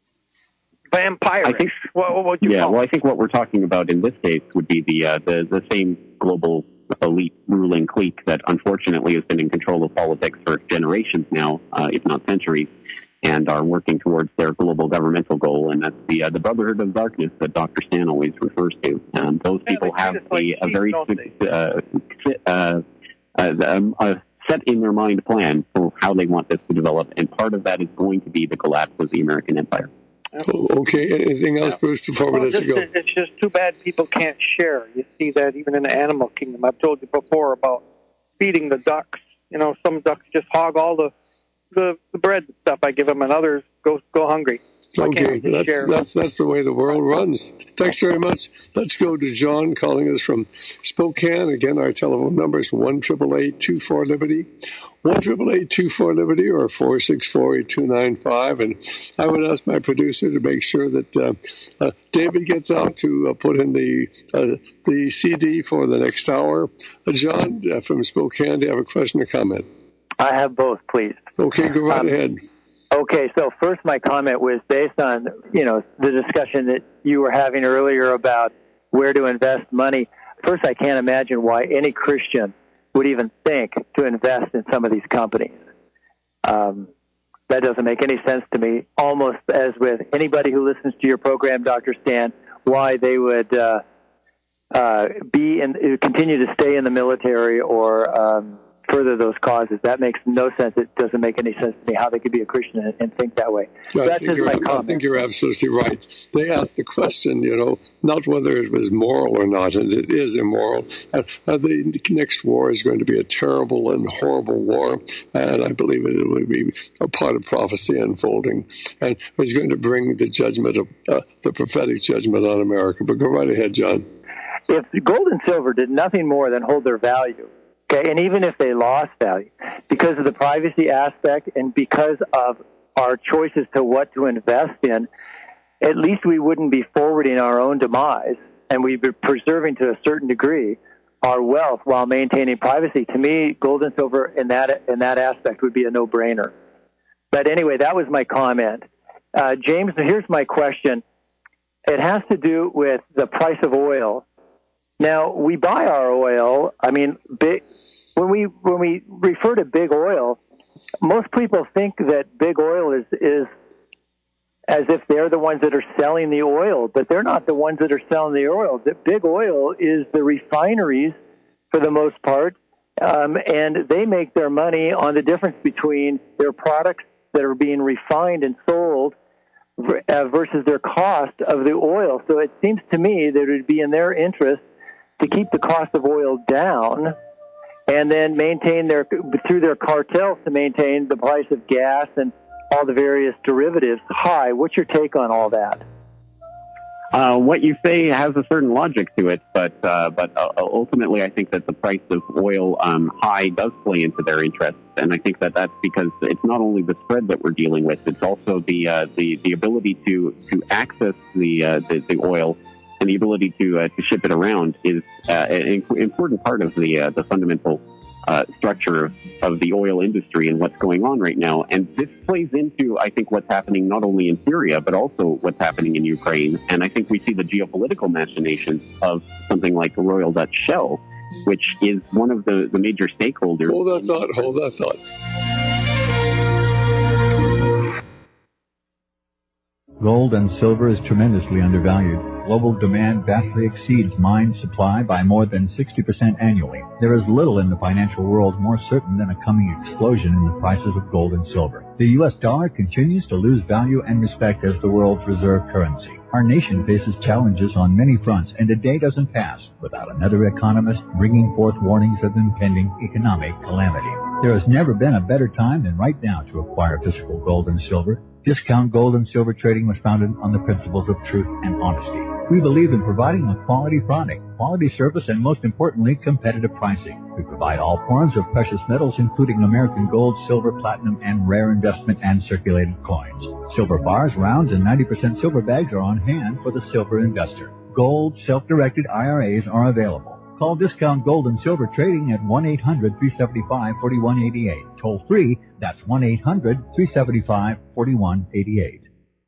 vampirish. I think, what, what would you yeah, call well, it? I think what we're talking about in this case would be the uh, the the same global elite ruling clique that unfortunately has been in control of politics for generations now, uh, if not centuries, and are working towards their global governmental goal, and that's the uh, the Brotherhood of Darkness that Doctor Stan always refers to. Um, those yeah, people have like a, a very uh, uh, uh, um, a set in their mind plan for how they want this to develop, and part of that is going to be the collapse of the American empire. Okay, anything else, Bruce, before we well, let just, you go? It's just too bad people can't share. You see that even in the animal kingdom. I've told you before about feeding the ducks. You know, some ducks just hog all the The, the bread and stuff I give them, and others go go hungry. Okay, that's, that's that's the way the world runs. Thanks very much. Let's go to John calling us from Spokane. Again, our telephone number is one eight eight eight, two four, Liberty, one eight eight eight, two four, Liberty, or four six four, eight two nine five. And I would ask my producer to make sure that uh, uh, David gets out to uh, put in the uh, the C D for the next hour. Uh, John uh, from Spokane, do you have a question or comment? I have both, please. Okay, go right um, ahead. Okay, so first my comment was based on, you know, the discussion that you were having earlier about where to invest money. First, I can't imagine why any Christian would even think to invest in some of these companies. Um, that doesn't make any sense to me, almost as with anybody who listens to your program, Doctor Stan, why they would uh, uh, be in, continue to stay in the military or um, further those causes. That makes no sense. It doesn't make any sense to me how they could be a Christian and, and think that way. So I that's think just my you're- I comment. think you're absolutely right. They asked the question, you know, not whether it was moral or not, and it is immoral. And, uh, the next war is going to be a terrible and horrible war, and I believe it will be a part of prophecy unfolding, and it's going to bring the judgment of uh, the prophetic judgment on America. But go right ahead, John. If gold and silver did nothing more than hold their value, okay, and even if they lost value, because of the privacy aspect and because of our choices to what to invest in, at least we wouldn't be forwarding our own demise, and we'd be preserving to a certain degree our wealth while maintaining privacy. To me, gold and silver in that in that aspect would be a no-brainer. But anyway, that was my comment. Uh, James, here's my question. It has to do with the price of oil. Now, we buy our oil, I mean, big, when we when we refer to big oil, most people think that big oil is, is as if they're the ones that are selling the oil, but they're not the ones that are selling the oil. The big oil is the refineries for the most part, um, and they make their money on the difference between their products that are being refined and sold uh, versus their cost of the oil. So it seems to me that it would be in their interest to keep the cost of oil down and then maintain their, through their cartels, to maintain the price of gas and all the various derivatives high. What's your take on all that? Uh, what you say has a certain logic to it, but uh, but uh, ultimately, I think that the price of oil um, high does play into their interests, and I think that that's because it's not only the spread that we're dealing with; it's also the uh, the the ability to to access the uh, the, the oil and the ability to uh, to ship it around is uh, an important part of the uh, the fundamental uh, structure of, of the oil industry and what's going on right now. And this plays into, I think, what's happening not only in Syria, but also what's happening in Ukraine. And I think we see the geopolitical machinations of something like the Royal Dutch Shell, which is one of the, the major stakeholders. Hold that thought, hold that thought. Gold and silver is tremendously undervalued. Global demand vastly exceeds mine supply by more than sixty percent annually. There is little in the financial world more certain than a coming explosion in the prices of gold and silver. The U S dollar continues to lose value and respect as the world's reserve currency. Our nation faces challenges on many fronts, and a day doesn't pass without another economist bringing forth warnings of impending economic calamity. There has never been a better time than right now to acquire physical gold and silver. Discount Gold and Silver Trading was founded on the principles of truth and honesty. We believe in providing a quality product, quality service, and most importantly, competitive pricing. We provide all forms of precious metals, including American gold, silver, platinum, and rare investment and circulated coins. Silver bars, rounds, and ninety percent silver bags are on hand for the silver investor. Gold, self-directed I R As are available. Call Discount Gold and Silver Trading at one eight hundred, three seven five, four one eight eight. Toll free, that's one eight hundred, three seven five, four one eight eight.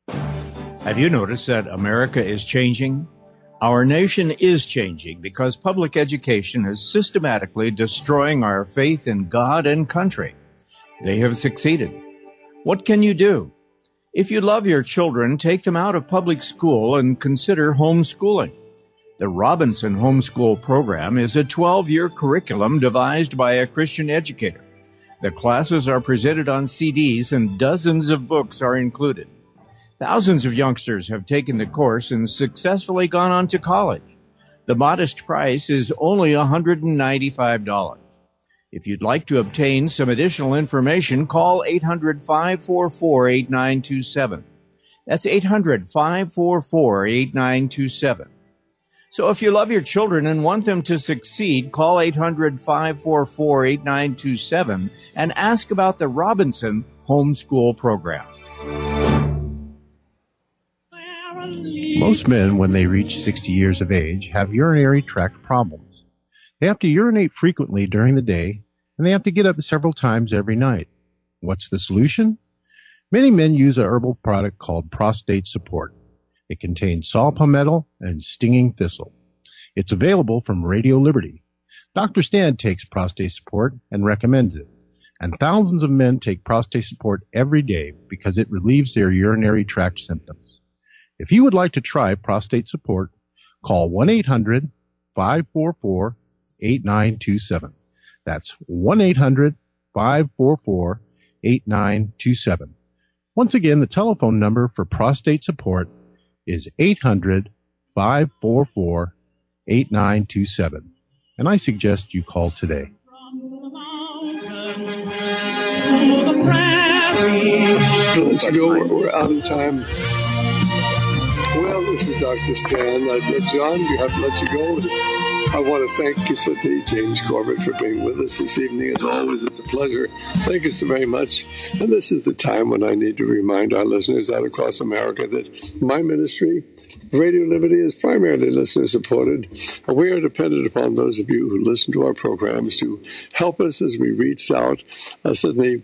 Have you noticed that America is changing? Our nation is changing because public education is systematically destroying our faith in God and country. They have succeeded. What can you do? If you love your children, take them out of public school and consider homeschooling. The Robinson Homeschool Program is a twelve-year curriculum devised by a Christian educator. The classes are presented on C Ds and dozens of books are included. Thousands of youngsters have taken the course and successfully gone on to college. The modest price is only one hundred ninety-five dollars. If you'd like to obtain some additional information, call eight hundred, five four four, eight nine two seven. That's eight hundred, five four four, eight nine two seven. So if you love your children and want them to succeed, call eight hundred, five four four, eight nine two seven and ask about the Robinson Homeschool Program. Most men, when they reach sixty years of age, have urinary tract problems. They have to urinate frequently during the day, and they have to get up several times every night. What's the solution? Many men use a herbal product called Prostate Support. It contains saw palmetto and stinging thistle. It's available from Radio Liberty. Doctor Stan takes Prostate Support and recommends it. And thousands of men take Prostate Support every day because it relieves their urinary tract symptoms. If you would like to try Prostate Support, call one eight hundred, five four four, eight nine two seven. That's one eight hundred, five four four, eight nine two seven. Once again, the telephone number for prostate support is eight hundred, five four four, eight nine two seven. And I suggest you call today. So let's go. We're, we're out of time. Well, this is Doctor Stan. Uh, John, we have to let you go. I want to thank you, City, James Corbett, for being with us this evening. As always, it's a pleasure. Thank you so very much. And this is the time when I need to remind our listeners out across America that my ministry, Radio Liberty, is primarily listener-supported. We are dependent upon those of you who listen to our programs to help us as we reach out. Uh, Sydney,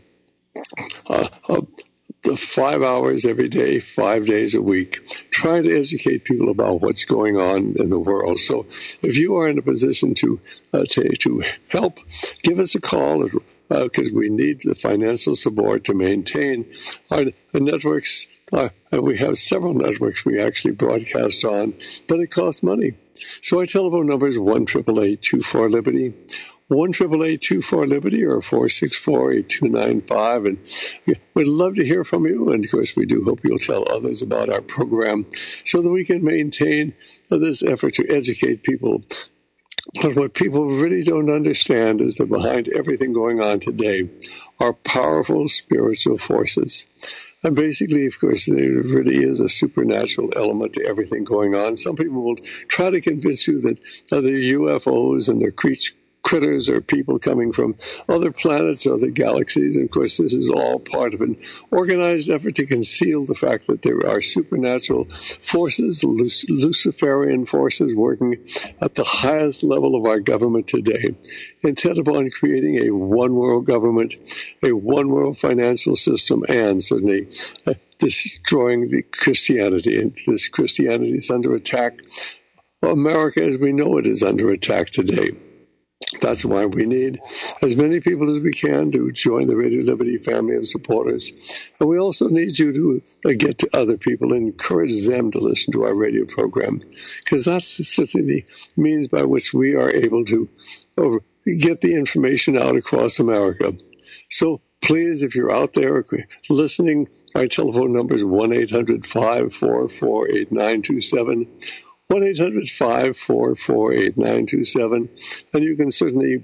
uh, uh, the five hours every day, five days a week, trying to educate people about what's going on in the world. So if you are in a position to uh, to, to help, give us a call, because uh, we need the financial support to maintain our, our networks. Uh, and we have several networks we actually broadcast on, but it costs money. So our telephone number is one eight eight eight, two four, Liberty. one eight eight eight, two four, Liberty or four six four, eight two nine five. And we'd love to hear from you. And, of course, we do hope you'll tell others about our program so that we can maintain this effort to educate people. But what people really don't understand is that behind everything going on today are powerful spiritual forces. And basically, of course, there really is a supernatural element to everything going on. Some people will try to convince you that uh, the U F Os and the creatures, critters are people coming from other planets or other galaxies. And, of course, this is all part of an organized effort to conceal the fact that there are supernatural forces, Luc- Luciferian forces working at the highest level of our government today, intent upon creating a one-world government, a one-world financial system, and certainly uh, destroying the Christianity. And this Christianity is under attack. America, as we know it, is under attack today. That's why we need as many people as we can to join the Radio Liberty family of supporters. And we also need you to uh, get to other people and encourage them to listen to our radio program, because that's certainly the means by which we are able to uh, get the information out across America. So please, if you're out there listening, our telephone number is one eight hundred, five four four, eight nine two seven. one eight hundred, five four four, eight nine two seven. And you can certainly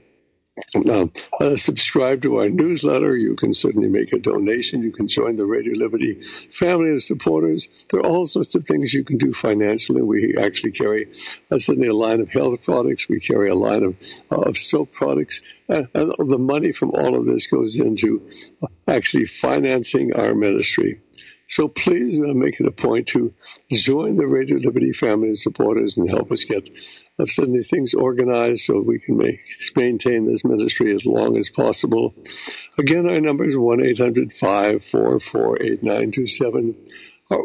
uh, uh, subscribe to our newsletter. You can certainly make a donation. You can join the Radio Liberty family of supporters. There are all sorts of things you can do financially. We actually carry uh, certainly a line of health products. We carry a line of, uh, of soap products. And, and the money from all of this goes into uh, actually financing our ministry. So please uh, make it a point to join the Radio Liberty family of supporters and help us get uh, suddenly things organized so we can make maintain this ministry as long as possible. Again, our number is one eight hundred, five four four, eight nine two seven. Our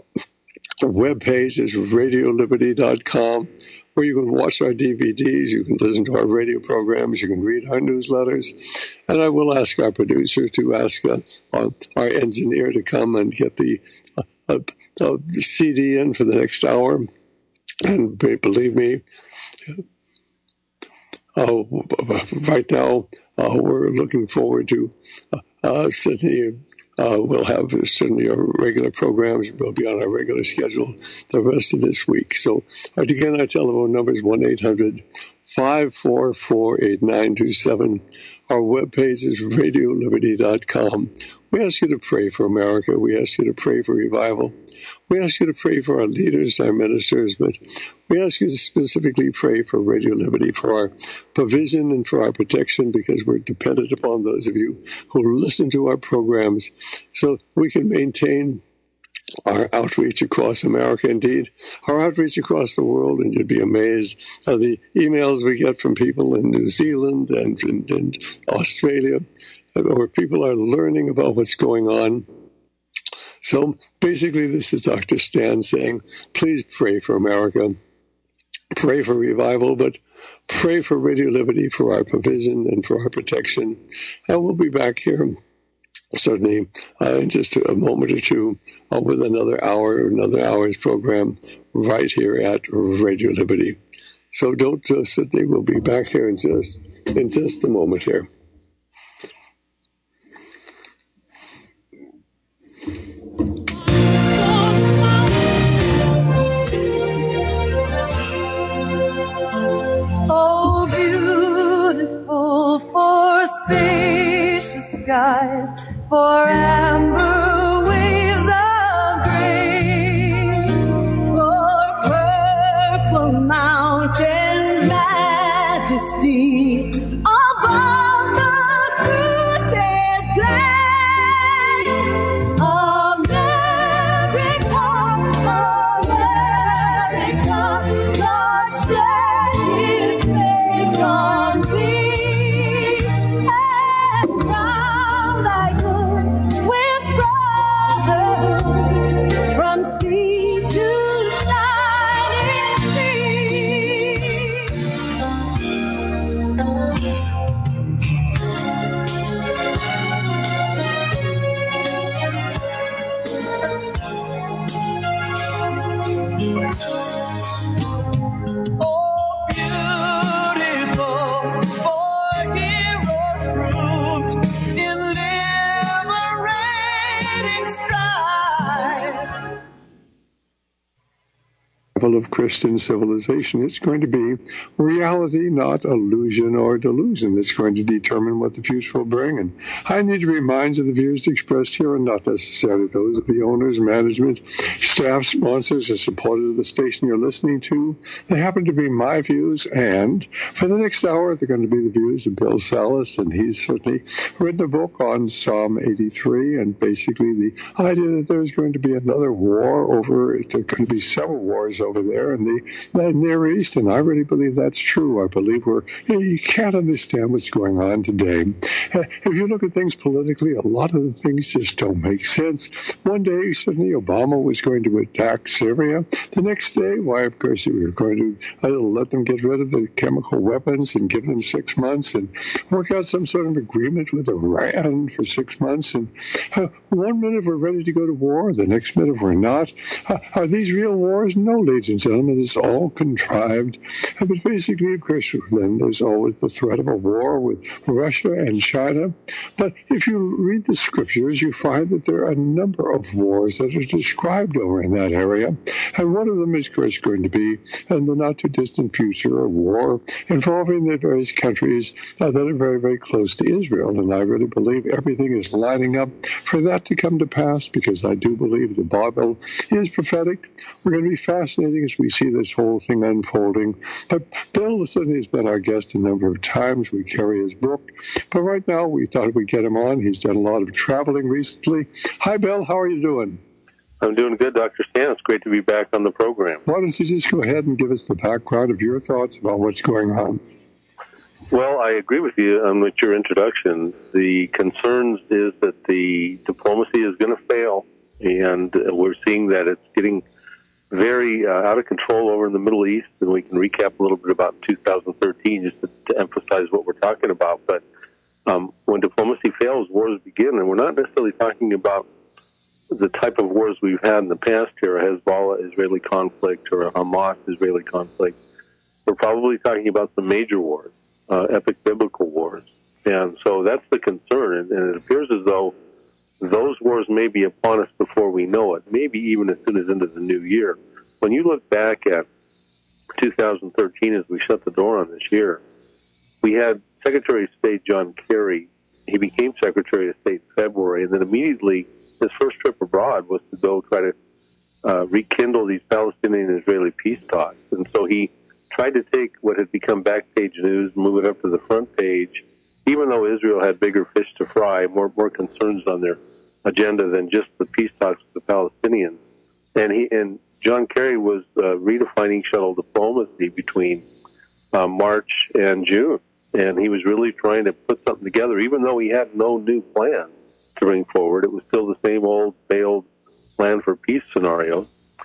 webpage is radio liberty dot com, where you can watch our D V Ds, you can listen to our radio programs, you can read our newsletters. And I will ask our producer to ask uh, our, our engineer to come and get the, uh, uh, uh, the C D in for the next hour. And believe me, uh, right now uh, we're looking forward to uh, uh, Sydney. Uh, we'll have certainly our regular programs. We'll be on our regular schedule the rest of this week. So, again, our telephone number is one eight hundred, five four four, eight nine two seven. Our webpage is radio liberty dot com. We ask you to pray for America. We ask you to pray for revival. We ask you to pray for our leaders, our ministers, but we ask you to specifically pray for Radio Liberty, for our provision and for our protection, because we're dependent upon those of you who listen to our programs so we can maintain our outreach across America, indeed, our outreach across the world. And you'd be amazed at the emails we get from people in New Zealand and in, in Australia, where people are learning about what's going on. So basically, this is Doctor Stan saying, please pray for America, pray for revival, but pray for Radio Liberty, for our provision and for our protection. And we'll be back here certainly uh, in just a moment or two uh, with another hour, another hour's program right here at Radio Liberty. So don't uh, sit there. We'll be back here in just in just a moment here. So beautiful for spacious skies, for amber waves of grain, for purple mountains, majesty above the fruited plain. America, America, God shed His face on thee, and crown thy good with brotherhood from sea to shining sea. Of Christian civilization. It's going to be reality, not illusion or delusion, that's going to determine what the future will bring. And I need to remind you the views expressed here are not necessarily those of the owners, management, staff, sponsors, or supporters of the station you're listening to. They happen to be my views, and for the next hour, they're going to be the views of Bill Salus, and he's certainly written a book on Psalm eighty-three, and basically the idea that there's going to be another war over, there's going to be several wars over there in the, the Near East, and I really believe that's true. I believe we're, you can't understand what's going on today. Uh, if you look at things politically, a lot of the things just don't make sense. One day, certainly Obama was going to attack Syria. The next day, why, of course, we were going to uh, let them get rid of the chemical weapons and give them six months and work out some sort of agreement with Iran for six months. And uh, one minute we're ready to go to war, the next minute we're not. Uh, are these real wars? No, ladies and gentlemen, it's all contrived. Uh, but basically, of course, then there's always the threat of a war with Russia and China. But if you read the scriptures, you find that there are a number of wars that are described over in that area. And one of them is, of course, going to be, in the not-too-distant future, a war involving the various countries uh, that are very, very close to Israel. And I really believe everything is lining up for that to come to pass, because I do believe the Bible is prophetic. We're going to be fascinating as we see this whole thing unfolding. But Bill certainly has been our guest a number of times. We carry his book. But right now, we thought we'd get him on. He's done a lot of traveling recently. Hi, Bill. How are you doing? I'm doing good, Doctor Stan. It's great to be back on the program. Why don't you just go ahead and give us the background of your thoughts about what's going on? Well, I agree with you um, with your introduction. The concerns is that the diplomacy is going to fail, and we're seeing that it's getting very uh, out of control over in the Middle East, and we can recap a little bit about two thousand thirteen just to, to emphasize what we're talking about. But um, when diplomacy fails, wars begin, and we're not necessarily talking about the type of wars we've had in the past here, a Hezbollah-Israeli conflict or a Hamas-Israeli conflict. We're probably talking about some major wars, uh, epic biblical wars. And so that's the concern, and, and it appears as though those wars may be upon us before we know it, maybe even as soon as into the new year. When you look back at two thousand thirteen as we shut the door on this year, we had Secretary of State John Kerry. He became Secretary of State in February, and then immediately his first trip abroad was to go try to uh, rekindle these Palestinian-Israeli peace talks. And so he tried to take what had become back-page news, move it up to the front page, even though Israel had bigger fish to fry, more more concerns on their agenda than just the peace talks with the Palestinians. And he and John Kerry was uh, redefining shuttle diplomacy between uh, March and June. And he was really trying to put something together, even though he had no new plan to bring forward. It was still the same old failed plan for peace scenario.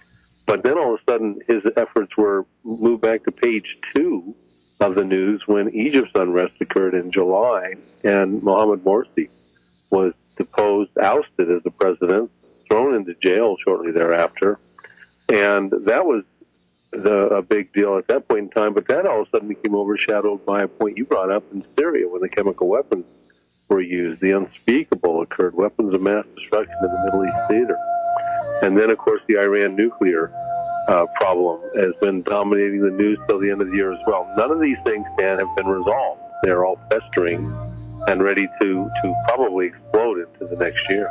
But then all of a sudden, his efforts were moved back to page two of the news when Egypt's unrest occurred in July, and Mohamed Morsi was deposed, ousted as the president, thrown into jail shortly thereafter. And that was the, a big deal at that point in time, but that all of a sudden became overshadowed by a point you brought up in Syria when the chemical weapons were used. The unspeakable occurred, weapons of mass destruction in the Middle East theater. And then, of course, the Iran nuclear uh, problem has been dominating the news till the end of the year as well. None of these things, Dan, have been resolved. They're all festering and ready to, to probably explode into the next year.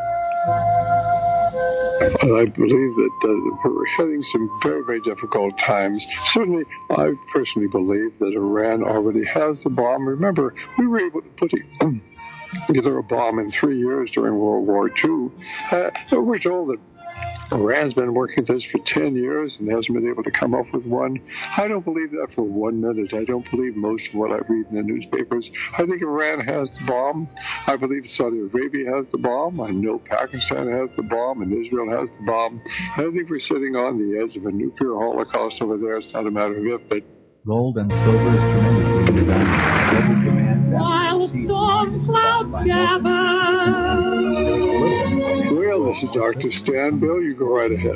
And I believe that uh, we're heading some very, very difficult times. Certainly, I personally believe that Iran already has the bomb. Remember, we were able to put it, um, together a bomb in three years during World War Two. Uh, we're told that Iran's been working at this for ten years and hasn't been able to come up with one. I don't believe that for one minute. I don't believe most of what I read in the newspapers. I think Iran has the bomb. I believe Saudi Arabia has the bomb. I know Pakistan has the bomb and Israel has the bomb. And I think we're sitting on the edge of a nuclear holocaust over there. It's not a matter of if, but gold and silver is tremendously undervalued. Global demand While storm clouds gather. Well, this is Doctor Stan. Bill, you go right ahead.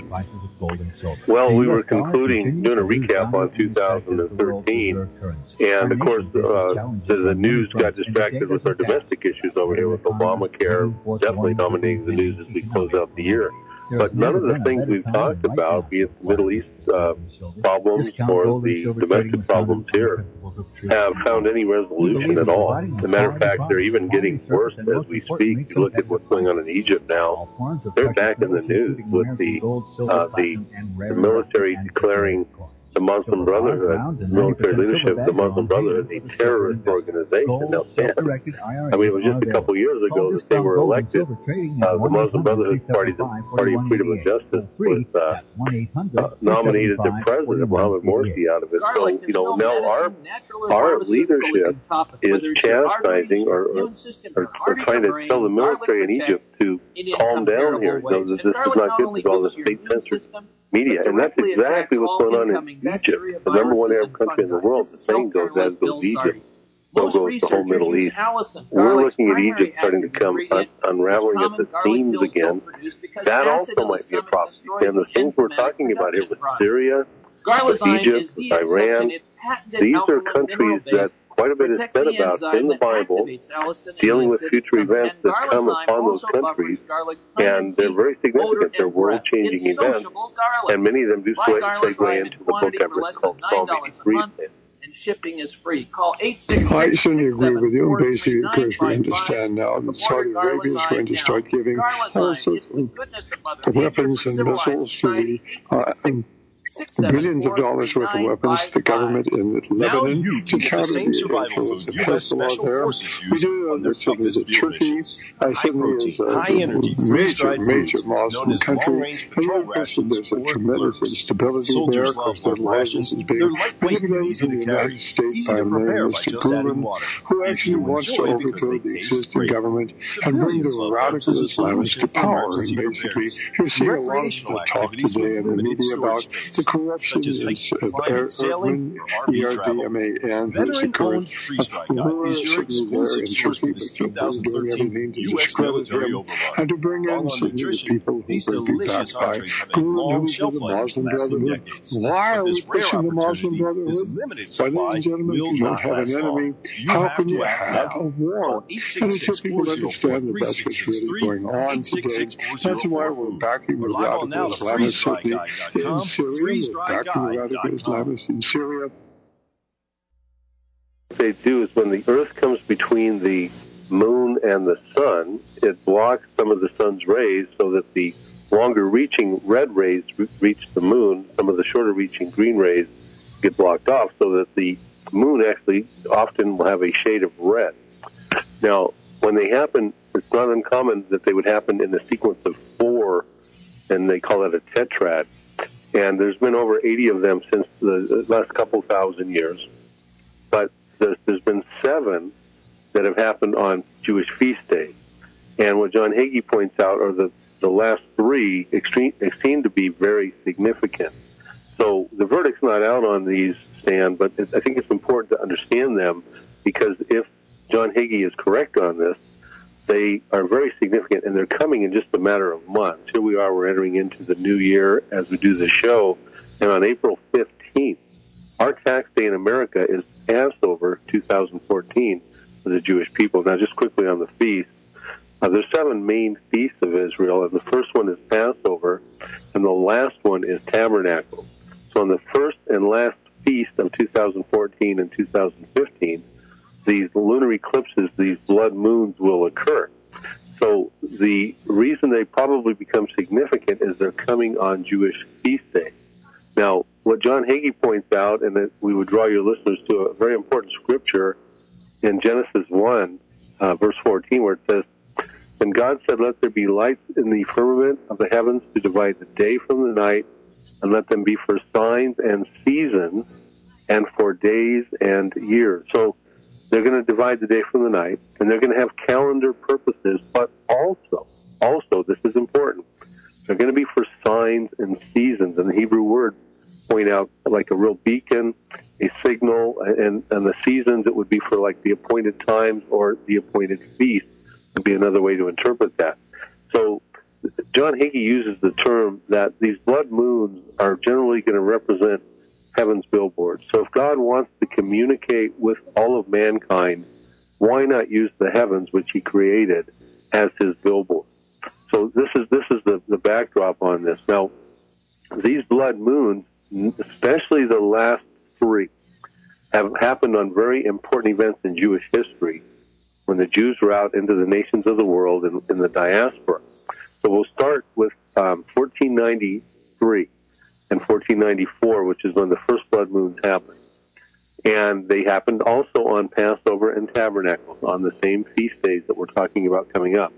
Well, we were concluding, doing a recap on two thousand thirteen, and of course, uh, the news got distracted with our domestic issues over here with Obamacare, definitely dominating the news as we close out the year. But none of the things we've talked about, be it the Middle East uh, problems or the domestic problems here, have found any resolution at all. As a matter of fact, they're even getting worse as we speak. You look at what's going on in Egypt now, they're back in the news with the, uh, the, the military declaring the Muslim Brotherhood, military leadership, the Muslim Brotherhood, a terrorist organization. Now, Dan, I mean, it was just a couple years ago that they were elected. Uh, the Muslim Brotherhood Party, the Party of Freedom and Justice, was uh, uh, nominated their president, Mohammed Morsi, out of it. So, you know, now our our leadership is chastising or, or, or, or trying to tell the military in Egypt to calm down here. So this is not good with all the state-censored media, and that's exactly what's going on in Egypt, the number one Arab country in the world. The saying goes, as goes Egypt, so goes the whole Middle East. We're looking at Egypt starting to come un- unraveling at the seams again. That also might be a problem. And the things we're talking about here with Syria, with Egypt, with Iran, these are countries that quite a bit is said about in the Bible, dealing with future events that come upon those countries, and they're very significant. They're world-changing events, and many of them do segue into the book I've written called Psalm eighty-three. And shipping is free. Call eight six six, I certainly agree with you. four three Basically, of nine course, we five understand now that Saudi Arabia is going to start giving all sorts of weapons and missiles to the uh, billions of dollars worth of weapons to the government in Lebanon to counter the influence of Hezbollah there. We do know that certainly that Turkey uh, certainly is a major, major Muslim country. And of course, there's a tremendous instability there because their license is being manipulated in the United States by a man, Mister Gulen, who actually wants to overthrow the existing government and bring the radical Islamists to power. And basically, you're seeing a lot of talk today in the media about the corruption is of Erdogan, E R D M A N, who's the current ruler there in Turkey, but they're doing everything to discredit him and to bring in some new people who will be backed by Gulen, who's of the Muslim Brotherhood. Why are we pushing the Muslim Brotherhood? Ladies and gentlemen, you don't have an enemy. How can you have a war? And until people understand that that's what's really going on today, that's why we're backing the radical Islamists certainly in Syria. We're backing the radical Islamists in Syria. What they do is when the Earth comes between the moon and the sun, it blocks some of the sun's rays so that the longer-reaching red rays reach the moon. Some of the shorter-reaching green rays get blocked off so that the moon actually often will have a shade of red. Now, when they happen, it's not uncommon that they would happen in a sequence of four, and they call it a tetrad. And there's been over eighty of them since the last couple thousand years. But there's, there's been seven that have happened on Jewish feast days. And what John Hagee points out are the, the last three extreme, seem to be very significant. So the verdict's not out on these, Stan, but it, I think it's important to understand them because if John Hagee is correct on this, they are very significant, and they're coming in just a matter of months. Here we are, we're entering into the new year as we do the show, and on April fifteenth, fourteenth. Our tax day in America is Passover two thousand fourteen for the Jewish people. Now, just quickly on the feast, uh, there's seven main feasts of Israel, and the first one is Passover, and the last one is Tabernacle. So on the first and last feast of two thousand fourteen and two thousand fifteen, these lunar eclipses, these blood moons will occur. So the reason they probably become significant is they're coming on Jewish feast days. Now, what John Hagee points out, and that we would draw your listeners to a very important scripture in Genesis one, uh, verse fourteen, where it says, "And God said, let there be lights in the firmament of the heavens to divide the day from the night, and let them be for signs and seasons, and for days and years." So they're going to divide the day from the night, and they're going to have calendar purposes, but also, also, this is important, they're going to be for signs and seasons. And the Hebrew word point out like a real beacon, a signal, and, and the seasons, it would be for like the appointed times or the appointed feast would be another way to interpret that. So John Hagee uses the term that these blood moons are generally going to represent heaven's billboard. So if God wants to communicate with all of mankind, why not use the heavens, which he created, as his billboard? So this is this is the, the backdrop on this. Now, these blood moons, especially the last three, have happened on very important events in Jewish history when the Jews were out into the nations of the world and in the diaspora. So we'll start with um, fourteen ninety-three and fourteen ninety-four, which is when the first blood moons happened. And they happened also on Passover and Tabernacle, on the same feast days that we're talking about coming up.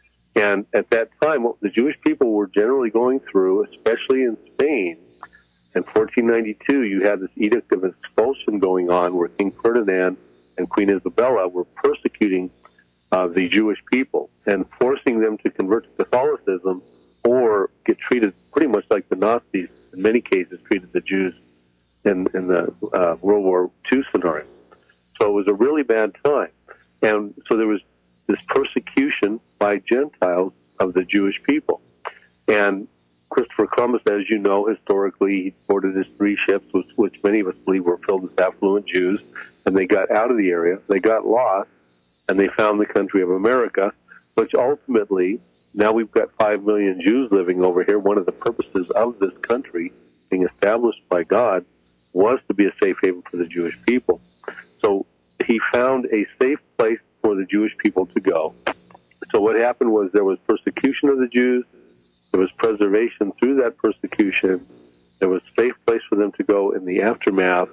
And at that time, what the Jewish people were generally going through, especially in Spain, in fourteen ninety-two, you had this edict of expulsion going on where King Ferdinand and Queen Isabella were persecuting uh, the Jewish people and forcing them to convert to Catholicism or get treated pretty much like the Nazis, in many cases, treated the Jews in, in the uh, World War Two scenario. So it was a really bad time. And so there was this persecution by Gentiles of the Jewish people. And Christopher Columbus, as you know, historically, he boarded his three ships, which, which many of us believe were filled with affluent Jews, and they got out of the area, they got lost, and they found the country of America, which ultimately, now we've got five million Jews living over here. One of the purposes of this country being established by God was to be a safe haven for the Jewish people. So he found a safe place for the Jewish people to go. So what happened was there was persecution of the Jews, there was preservation through that persecution, there was a safe place for them to go in the aftermath.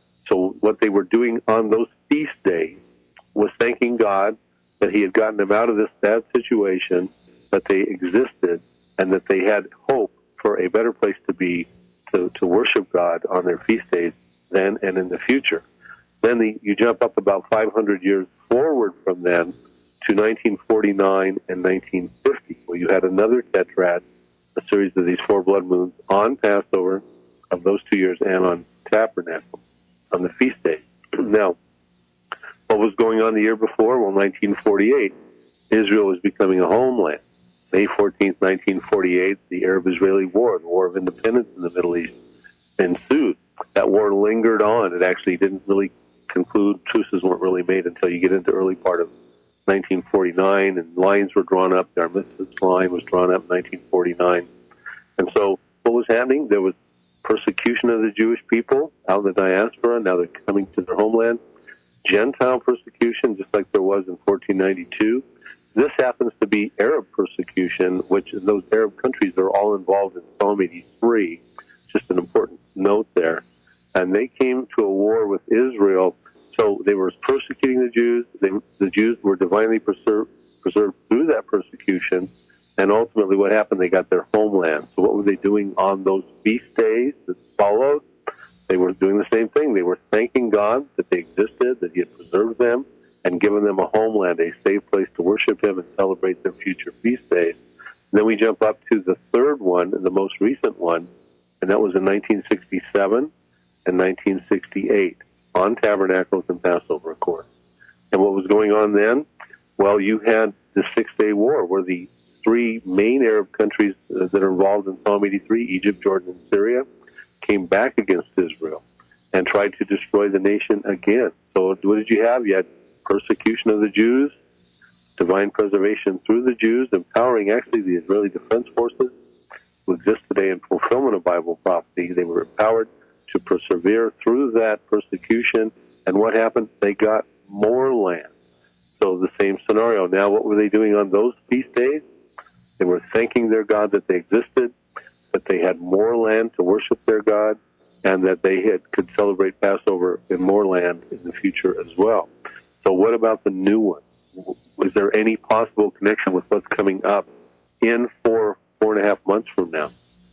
So what they were doing on those feast days was thanking God that he had gotten them out of this bad situation, that they existed, and that they had hope for a better place to be, to, to worship God on their feast days then and in the future. Then the, you jump up about five hundred years forward from then to nineteen forty-nine and nineteen fifty, where you had another tetrad, a series of these four blood moons on Passover of those two years and on Tabernacle, on the feast days. Now, what was going on the year before? Well, nineteen forty-eight, Israel was becoming a homeland. May fourteenth, nineteen forty-eight, the Arab-Israeli War, the War of Independence in the Middle East, ensued. That war lingered on. It actually didn't really conclude. Truces weren't really made until you get into the early part of nineteen forty-nine, and lines were drawn up. The armistice line was drawn up in nineteen forty-nine. And so what was happening? There was persecution of the Jewish people out in the diaspora. Now they're coming to their homeland. Gentile persecution, just like there was in fourteen ninety-two. This happens to be Arab persecution, which in those Arab countries are all involved in Psalm eighty-three. Just an important note there. And they came to a war with Israel. So they were persecuting the Jews. They, the Jews were divinely preserved, preserved through that persecution. And ultimately what happened? They got their homeland. So what were they doing on those feast days that followed? They were doing the same thing. They were thanking God that they existed, that he had preserved them, and given them a homeland, a safe place to worship him and celebrate their future feast days. And then we jump up to the third one, the most recent one, and that was in nineteen sixty-seven and nineteen sixty-eight, on Tabernacles and Passover, of course. And what was going on then? Well, you had the Six-Day War, where the three main Arab countries that are involved in Psalm eighty-three, Egypt, Jordan, and Syria, came back against Israel and tried to destroy the nation again. So what did you have? You had persecution of the Jews, divine preservation through the Jews, empowering actually the Israeli Defense Forces who exist today in fulfillment of Bible prophecy. They were empowered to persevere through that persecution. And what happened? They got more land. So the same scenario. Now, what were they doing on those feast days? They were thanking their God that they existed, that they had more land to worship their God, and that they had, could celebrate Passover in more land in the future as well. So what about the new one? Was there any possible connection with what's coming up in four, four and a half months from now?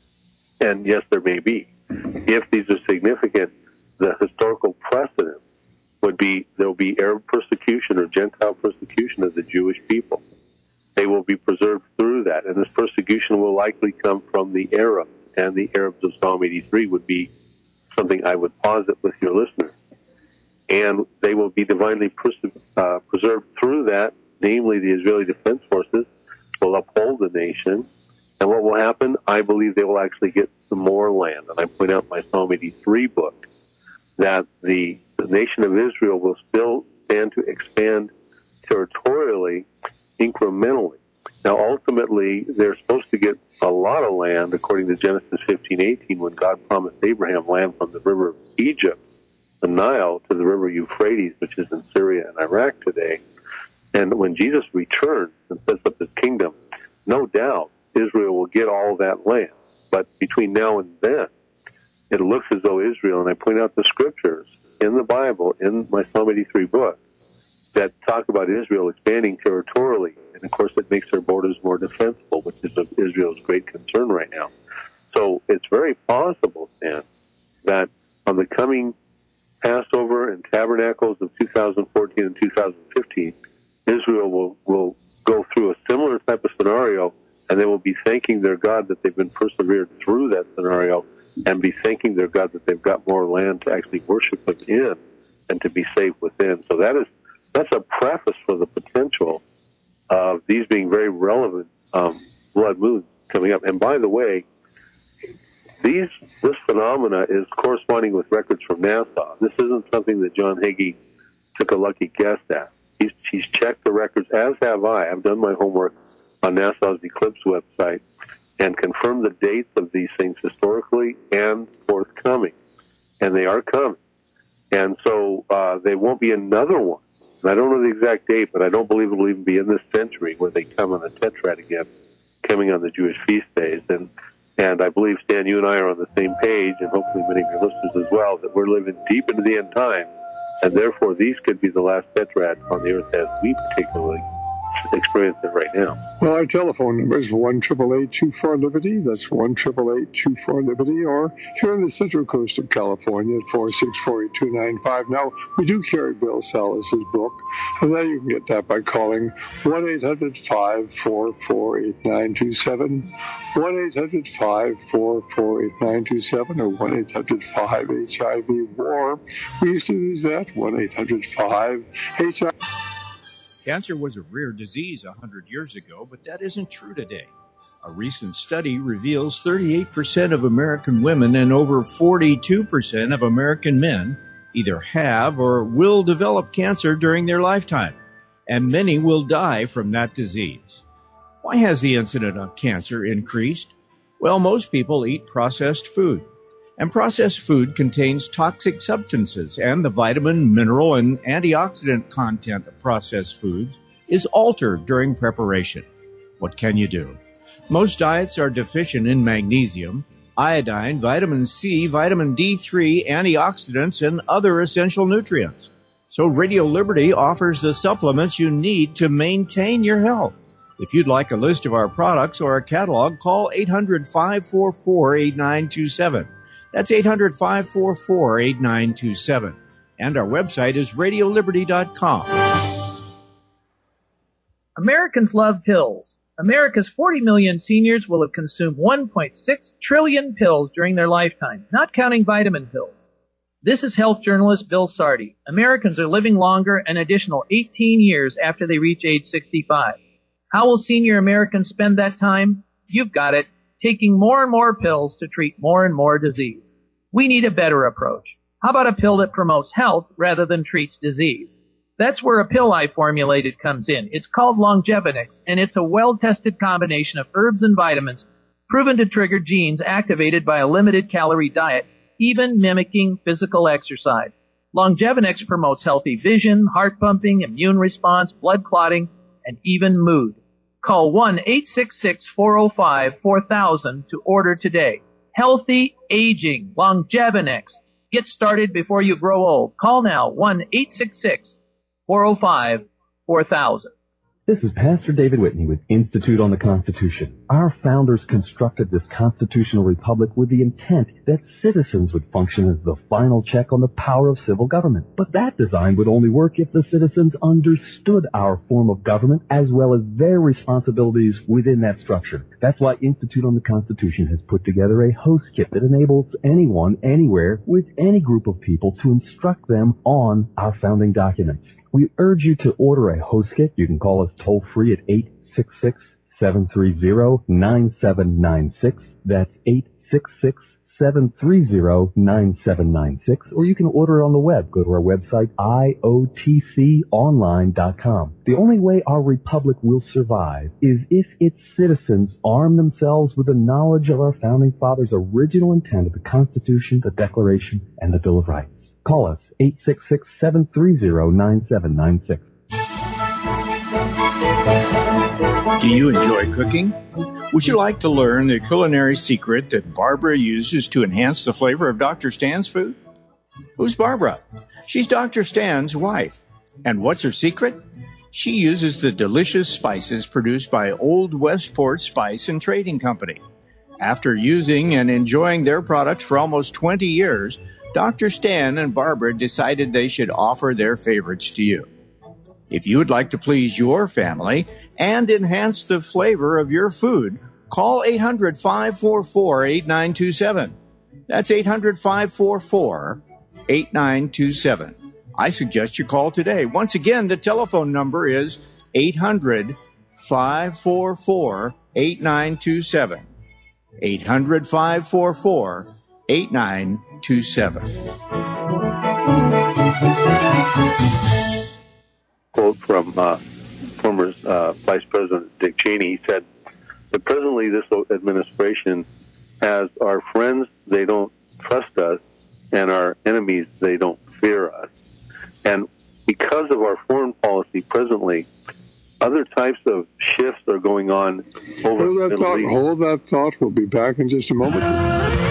And yes, there may be. If these are significant, the historical precedent would be there will be Arab persecution or Gentile persecution of the Jewish people. They will be preserved through that, and this persecution will likely come from the Arabs, and the Arabs of Psalm eighty-three would be something I would posit with your listeners. And they will be divinely pres- uh, preserved through that, namely the Israeli Defense Forces will uphold the nation. And what will happen? I believe they will actually get some more land. And I point out in my Psalm eighty-three book that the, the nation of Israel will still stand to expand territorially, incrementally. Now, ultimately, they're supposed to get a lot of land, according to Genesis fifteen eighteen, when God promised Abraham land from the river of Egypt, the Nile, to the river Euphrates, which is in Syria and Iraq today. And when Jesus returns and sets up his kingdom, no doubt Israel will get all that land. But between now and then, it looks as though Israel, and I point out the scriptures in the Bible, in my Psalm eighty-three book, that talk about Israel expanding territorially. And of course, it makes their borders more defensible, which is of Israel's great concern right now. So it's very possible, Stan, that on the coming Passover and Tabernacles of two thousand fourteen and two thousand fifteen, Israel will, will go through a similar type of scenario, and they will be thanking their God that they've been persevered through that scenario, and be thanking their God that they've got more land to actually worship Him in and to be safe within. So that is that's a preface for the potential of these being very relevant um, blood moons coming up. And by the way, these this phenomena is corresponding with records from NASA. This isn't something that John Hagee took a lucky guess at. He's, he's checked the records, as have I. I've done my homework on NASA's Eclipse website and confirmed the dates of these things historically and forthcoming. And they are coming. And so uh, there won't be another one. And I don't know the exact date, but I don't believe it will even be in this century where they come on the Tetrad again, coming on the Jewish feast days. And and I believe, Stan, you and I are on the same page, and hopefully many of your listeners as well, that we're living deep into the end time, and therefore these could be the last Tetrad on the earth as we particularly experience it right now. Well, our telephone number is one eight eight eight, two four, Liberty. That's one eight eight eight, two four, Liberty. Or here on the central coast of California at four six four, eight two nine five. Now, we do carry Bill Salas's book, and then you can get that by calling one eight hundred, five four four, eight nine two seven, one eight hundred, five four four, eight nine two seven, or one eight hundred, five H I V war. We used to use that, one eight hundred, five H I V. Cancer was a rare disease one hundred years ago, but that isn't true today. A recent study reveals thirty-eight percent of American women and over forty-two percent of American men either have or will develop cancer during their lifetime, and many will die from that disease. Why has the incidence of cancer increased? Well, most people eat processed food. And processed food contains toxic substances, and the vitamin, mineral, and antioxidant content of processed foods is altered during preparation. What can you do? Most diets are deficient in magnesium, iodine, vitamin C, vitamin D three, antioxidants, and other essential nutrients. So Radio Liberty offers the supplements you need to maintain your health. If you'd like a list of our products or a catalog, call eight hundred, five four four, eight nine two seven. That's eight hundred, five four four, eight nine two seven. And our website is radio liberty dot com. Americans love pills. America's forty million seniors will have consumed one point six trillion pills during their lifetime, not counting vitamin pills. This is health journalist Bill Sardi. Americans are living longer an additional eighteen years after they reach age sixty-five. How will senior Americans spend that time? You've got it. Taking more and more pills to treat more and more disease. We need a better approach. How about a pill that promotes health rather than treats disease? That's where a pill I formulated comes in. It's called Longevinix, and it's a well-tested combination of herbs and vitamins proven to trigger genes activated by a limited calorie diet, even mimicking physical exercise. Longevinix promotes healthy vision, heart pumping, immune response, blood clotting, and even mood. Call one eight six six, four oh five, four thousand to order today. Healthy aging, Longevinix. Get started before you grow old. Call now, one eight six six, four oh five, four thousand. This is Pastor David Whitney with Institute on the Constitution. Our founders constructed this constitutional republic with the intent that citizens would function as the final check on the power of civil government. But that design would only work if the citizens understood our form of government as well as their responsibilities within that structure. That's why Institute on the Constitution has put together a host kit that enables anyone, anywhere, with any group of people to instruct them on our founding documents. We urge you to order a host kit. You can call us toll free at eight six six, seven three zero, nine seven nine six. That's eight six six, seven three zero, nine seven nine six. Or you can order it on the web. Go to our website, I O T C online dot com. The only way our republic will survive is if its citizens arm themselves with the knowledge of our founding fathers' original intent of the Constitution, the Declaration, and the Bill of Rights. Call us, eight six six, seven three zero, nine seven nine six. Do you enjoy cooking? Would you like to learn the culinary secret that Barbara uses to enhance the flavor of Doctor Stan's food? Who's Barbara? She's Doctor Stan's wife. And what's her secret? She uses the delicious spices produced by Old Westport Spice and Trading Company. After using and enjoying their products for almost twenty years, Doctor Stan and Barbara decided they should offer their favorites to you. If you would like to please your family and enhance the flavor of your food, call eight hundred, five four four, eight nine two seven. That's eight hundred, five four four, eight nine two seven. I suggest you call today. Once again, the telephone number is eight hundred, five four four, eight nine two seven. eight hundred, five four four, eight nine two seven. Quote from uh, former uh, Vice President Dick Cheney. He said that presently this administration has our friends, they don't trust us, and our enemies, they don't fear us. And because of our foreign policy presently, other types of shifts are going on over hold that the thought, Middle East. Hold that thought. We'll be back in just a moment.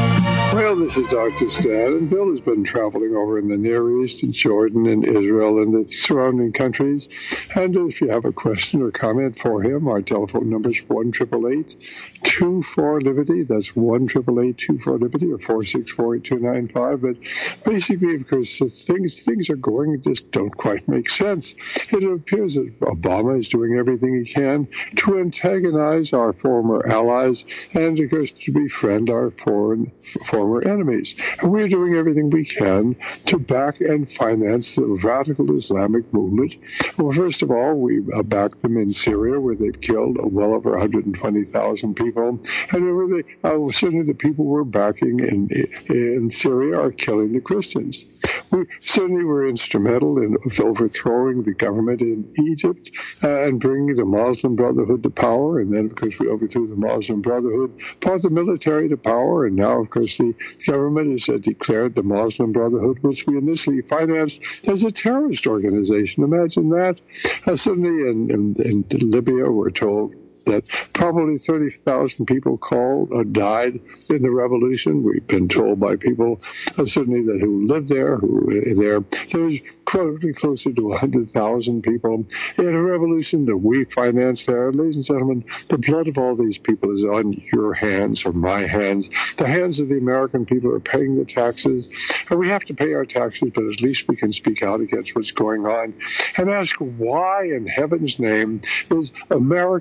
Well, this is Doctor Stan, and Bill has been traveling over in the Near East, in Jordan, and Israel, and the surrounding countries. And if you have a question or comment for him, our telephone number is one eight eight eight, two four, Liberty. That's one eight eight eight, two four, Liberty, or four six four, eight two nine five. But basically, of course, things things are going just don't quite make sense. It appears that Obama is doing everything he can to antagonize our former allies and, of course, to befriend our foreign former enemies. And we're doing everything we can to back and finance the radical Islamic movement. Well, first of all, we uh, back them in Syria, where they've killed well over one hundred twenty thousand people. And over the, uh, certainly the people we're backing in, in Syria are killing the Christians. We certainly were instrumental in overthrowing the government in Egypt uh, and bringing the Muslim Brotherhood to power. And then, of course, we overthrew the Muslim Brotherhood, brought the military to power, and now, of course, the government has uh, declared the Muslim Brotherhood, which we initially financed, as a terrorist organization. Imagine that. Uh, certainly in, in, in Libya, we're told that probably thirty thousand people called or died in the revolution. We've been told by people, uh, certainly that who lived there, who were there, there was probably closer to one hundred thousand people in a revolution that we financed there. Ladies and gentlemen, the blood of all these people is on your hands or my hands. The hands of the American people who are paying the taxes. And we have to pay our taxes, but at least we can speak out against what's going on and ask why in heaven's name is America and the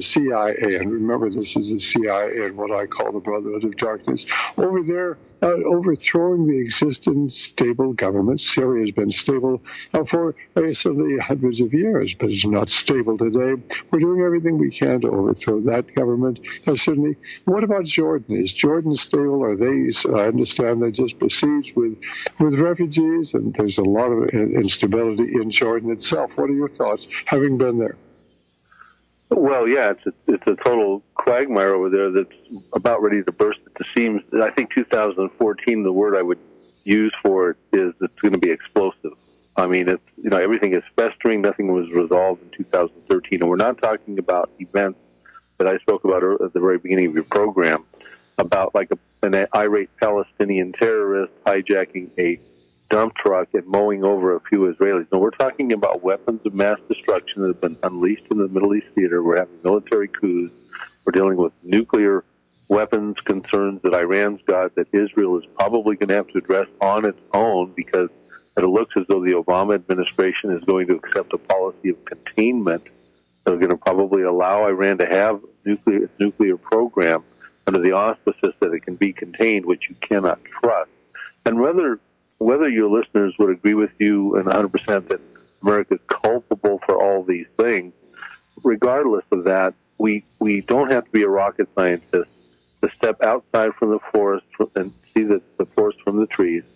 C I A, and remember this is the C I A and what I call the Brotherhood of Darkness, over there uh, overthrowing the existing stable government. Syria has been stable uh, for basically hundreds of years, but it's not stable today. We're doing everything we can to overthrow that government. Uh, certainly, what about Jordan? Is Jordan stable? Are they, uh, I understand they're just besieged with, with refugees, and there's a lot of instability in Jordan itself. What are your thoughts, having been there? Well, yeah, it's a, it's a total quagmire over there that's about ready to burst at the seams. I think two thousand fourteen, the word I would use for it is it's going to be explosive. I mean, it's, you know, everything is festering. Nothing was resolved in two thousand thirteen. And we're not talking about events that I spoke about at the very beginning of your program, about like a, an irate Palestinian terrorist hijacking a dump truck and mowing over a few Israelis. No, we're talking about weapons of mass destruction that have been unleashed in the Middle East theater. We're having military coups. We're dealing with nuclear weapons concerns that Iran's got, that Israel is probably going to have to address on its own, because it looks as though the Obama administration is going to accept a policy of containment that are going to probably allow Iran to have nuclear, its nuclear program under the auspices that it can be contained, which you cannot trust. And whether whether your listeners would agree with you and one hundred percent that America is culpable for all these things, regardless of that, we we don't have to be a rocket scientist to step outside from the forest and see the, the forest from the trees.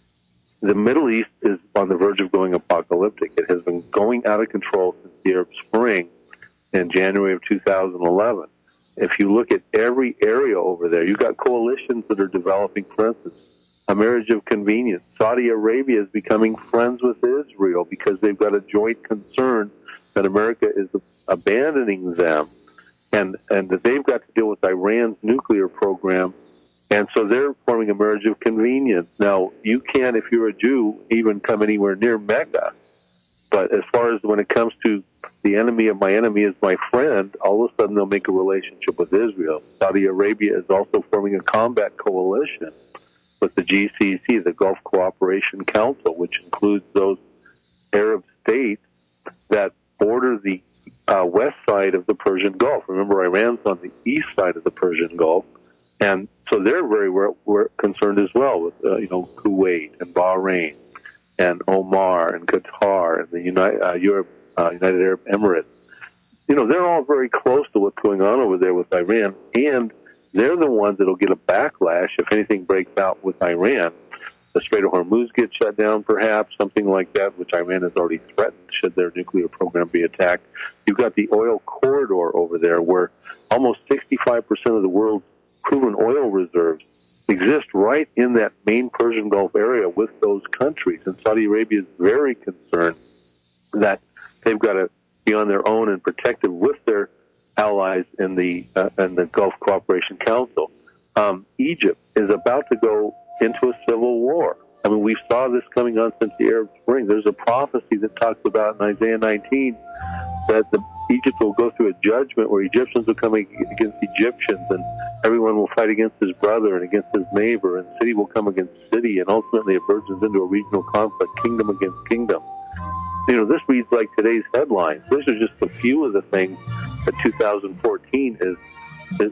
The Middle East is on the verge of going apocalyptic. It has been going out of control since the Arab Spring in January of two thousand eleven. If you look at every area over there, you've got coalitions that are developing. For instance, a marriage of convenience. Saudi Arabia is becoming friends with Israel because they've got a joint concern that America is abandoning them, and, and that they've got to deal with Iran's nuclear program. And so they're forming a marriage of convenience. Now, you can't, if you're a Jew, even come anywhere near Mecca. But as far as when it comes to the enemy of my enemy is my friend, all of a sudden they'll make a relationship with Israel. Saudi Arabia is also forming a combat coalition with the G C C, the Gulf Cooperation Council, which includes those Arab states that border the uh, west side of the Persian Gulf. Remember, Iran's on the east side of the Persian Gulf. And so they're very we're, we're concerned as well with, uh, you know, Kuwait and Bahrain and Oman and Qatar and the United, uh, Europe, uh, United Arab Emirates. You know, they're all very close to what's going on over there with Iran, and they're the ones that will get a backlash if anything breaks out with Iran. The Strait of Hormuz gets shut down, perhaps, something like that, which Iran has already threatened should their nuclear program be attacked. You've got the oil corridor over there where almost sixty-five percent of the world's proven oil reserves exist right in that main Persian Gulf area with those countries. And Saudi Arabia is very concerned that they've got to be on their own and protected with their allies in the uh, in the Gulf Cooperation Council. Um, Egypt is about to go into a civil war. I mean, we saw this coming on since the Arab Spring. There's a prophecy that talks about in Isaiah nineteen that the, Egypt will go through a judgment where Egyptians will come against Egyptians, and everyone will fight against his brother and against his neighbor, and city will come against city, and ultimately it burgeons into a regional conflict, kingdom against kingdom. You know, this reads like today's headlines. These are just a few of the things that two thousand fourteen is. is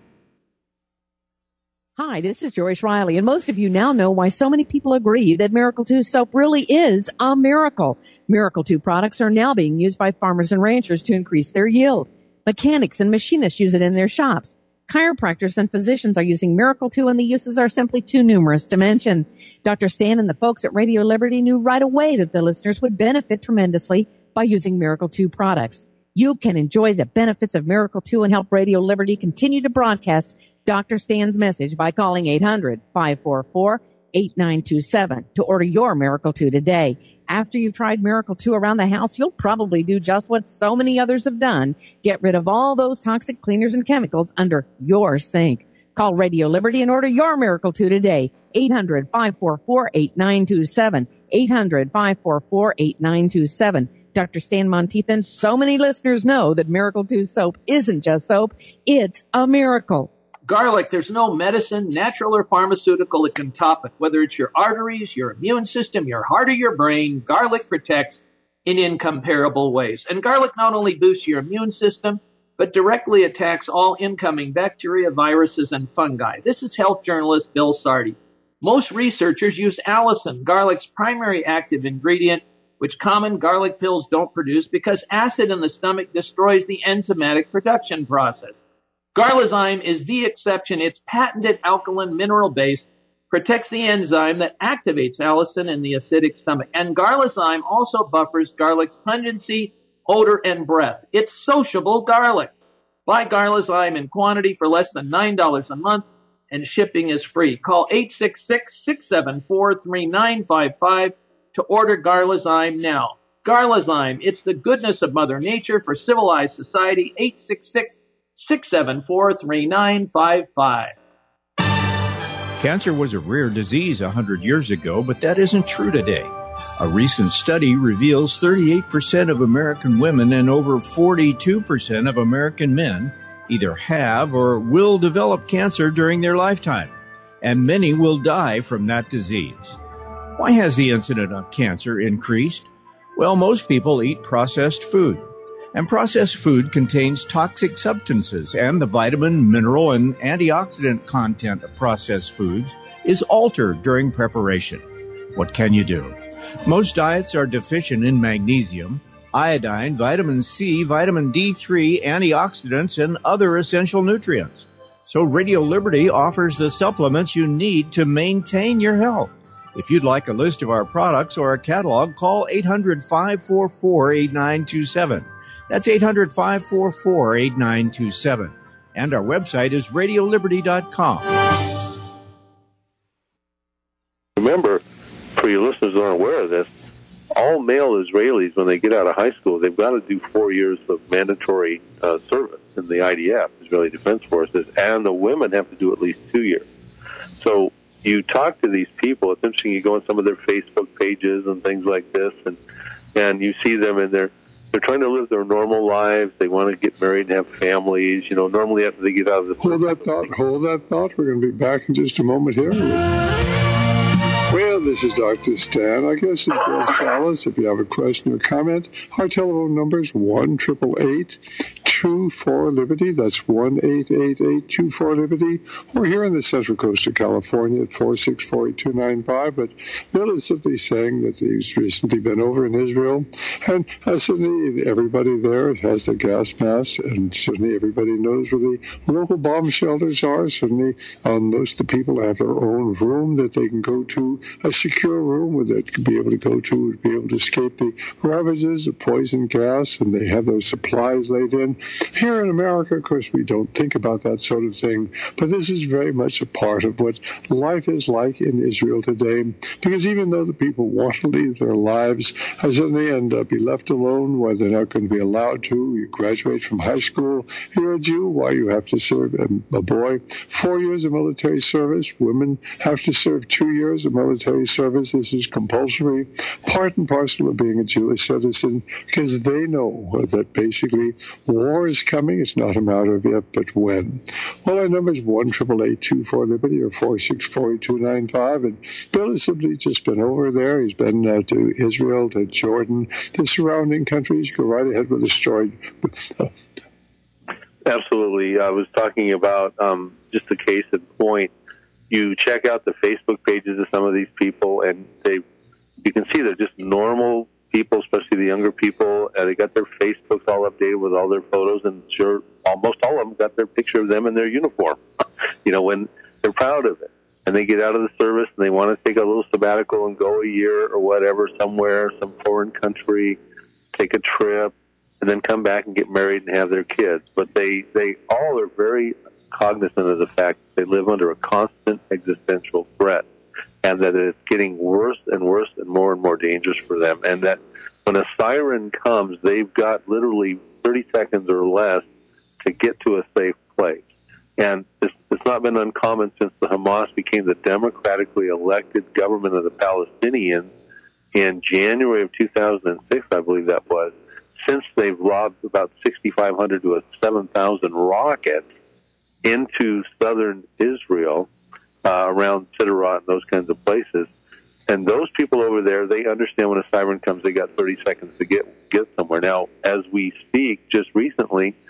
Hi, this is Joyce Riley, and most of you now know why so many people agree that Miracle two soap really is a miracle. Miracle two products are now being used by farmers and ranchers to increase their yield. Mechanics and machinists use it in their shops. Chiropractors and physicians are using Miracle two, and the uses are simply too numerous to mention. Doctor Stan and the folks at Radio Liberty knew right away that the listeners would benefit tremendously by using Miracle two products. You can enjoy the benefits of Miracle two and help Radio Liberty continue to broadcast Doctor Stan's message by calling eight hundred, five four four, eight nine two seven to order your Miracle two today. After you've tried Miracle two around the house, you'll probably do just what so many others have done. Get rid of all those toxic cleaners and chemicals under your sink. Call Radio Liberty and order your Miracle two today. eight hundred, five four four, eight nine two seven. eight hundred, five four four, eight nine two seven. Doctor Stan Monteith, so many listeners know that Miracle two soap isn't just soap. It's a miracle. Garlic, there's no medicine, natural or pharmaceutical that can top it. Whether it's your arteries, your immune system, your heart, or your brain, garlic protects in incomparable ways. And garlic not only boosts your immune system, but directly attacks all incoming bacteria, viruses, and fungi. This is health journalist Bill Sardi. Most researchers use allicin, garlic's primary active ingredient, which common garlic pills don't produce because acid in the stomach destroys the enzymatic production process. Garlazyme is the exception. Its patented alkaline mineral base protects the enzyme that activates allicin in the acidic stomach. And Garlazyme also buffers garlic's pungency, odor, and breath. It's sociable garlic. Buy Garlazyme in quantity for less than nine dollars a month, and shipping is free. Call eight six six, six seven four, three nine five five to order Garlazyme now. Garlazyme, it's the goodness of Mother Nature for civilized society. eight six six, six seven four, three nine five five. Cancer was a rare disease one hundred years ago, but that isn't true today. A recent study reveals thirty-eight percent of American women and over forty-two percent of American men either have or will develop cancer during their lifetime, and many will die from that disease. Why has the incidence of cancer increased? Well, most people eat processed food, and processed food contains toxic substances, and the vitamin, mineral, and antioxidant content of processed foods is altered during preparation. What can you do? Most diets are deficient in magnesium, iodine, vitamin C, vitamin D three, antioxidants, and other essential nutrients. So Radio Liberty offers the supplements you need to maintain your health. If you'd like a list of our products or a catalog, call eight hundred, five four four, eight nine two seven. That's eight hundred, five four four, eight nine two seven. And our website is radio liberty dot com. Remember, for your listeners who aren't aware of this, all male Israelis, when they get out of high school, they've got to do four years of mandatory uh, service in the I D F, Israeli Defense Forces, and the women have to do at least two years. So you talk to these people, it's interesting, you go on some of their Facebook pages and things like this, and and you see them, and they're they're trying to live their normal lives. They want to get married and have families. You know, normally after they get out of the... Hold that thought, hold that thought. We're going to be back in just a moment here. Well, this is Doctor Stan. I guess it's Bill Salas. If you have a question or comment, our telephone number is one eight eight eight, two four, Liberty. That's one eight eight eight, two four, Liberty. We're here on the Central Coast of California at four six four, eight two nine five. But Bill is simply saying that he's recently been over in Israel. And uh, certainly everybody there has the gas mask. And certainly everybody knows where the local bomb shelters are. Certainly uh, most of the people have their own room that they can go to, a secure room where they could be able to go to, to be able to escape the ravages of poison gas, and they have those supplies laid in. Here in America, of course, we don't think about that sort of thing, but this is very much a part of what life is like in Israel today, because even though the people want to leave their lives, suddenly and uh, be left alone, where they're not going to be allowed to, you graduate from high school, you're a Jew, why you have to serve a, a boy four years of military service, women have to serve two years of military service. This is compulsory, part and parcel of being a Jewish citizen, because they know that basically war is coming. It's not a matter of if, but when. Well, our number is one eight eight eight, two four, Liberty or four six four, eight two nine five. And Bill has simply just been over there. He's been uh, to Israel, to Jordan, the surrounding countries. Go right ahead with the story. Absolutely. I was talking about um, just a case in point. You check out the Facebook pages of some of these people, and they, you can see they're just normal people, especially the younger people. Uh, they got their Facebooks all updated with all their photos, and sure, almost all of them got their picture of them in their uniform. You know, when they're proud of it, and they get out of the service and they want to take a little sabbatical and go a year or whatever somewhere, some foreign country, take a trip, and then come back and get married and have their kids. But they, they all are very cognizant of the fact that they live under a constant existential threat, and that it's getting worse and worse and more and more dangerous for them, and that when a siren comes, they've got literally thirty seconds or less to get to a safe place. And it's, it's not been uncommon since the Hamas became the democratically elected government of the Palestinians in January of two thousand six, I believe that was. Since they've lobbed about sixty-five hundred to a seven thousand rockets into southern Israel, uh, around Sderot and those kinds of places. And those people over there, they understand when a siren comes, they got thirty seconds to get get somewhere. Now, as we speak, just recently,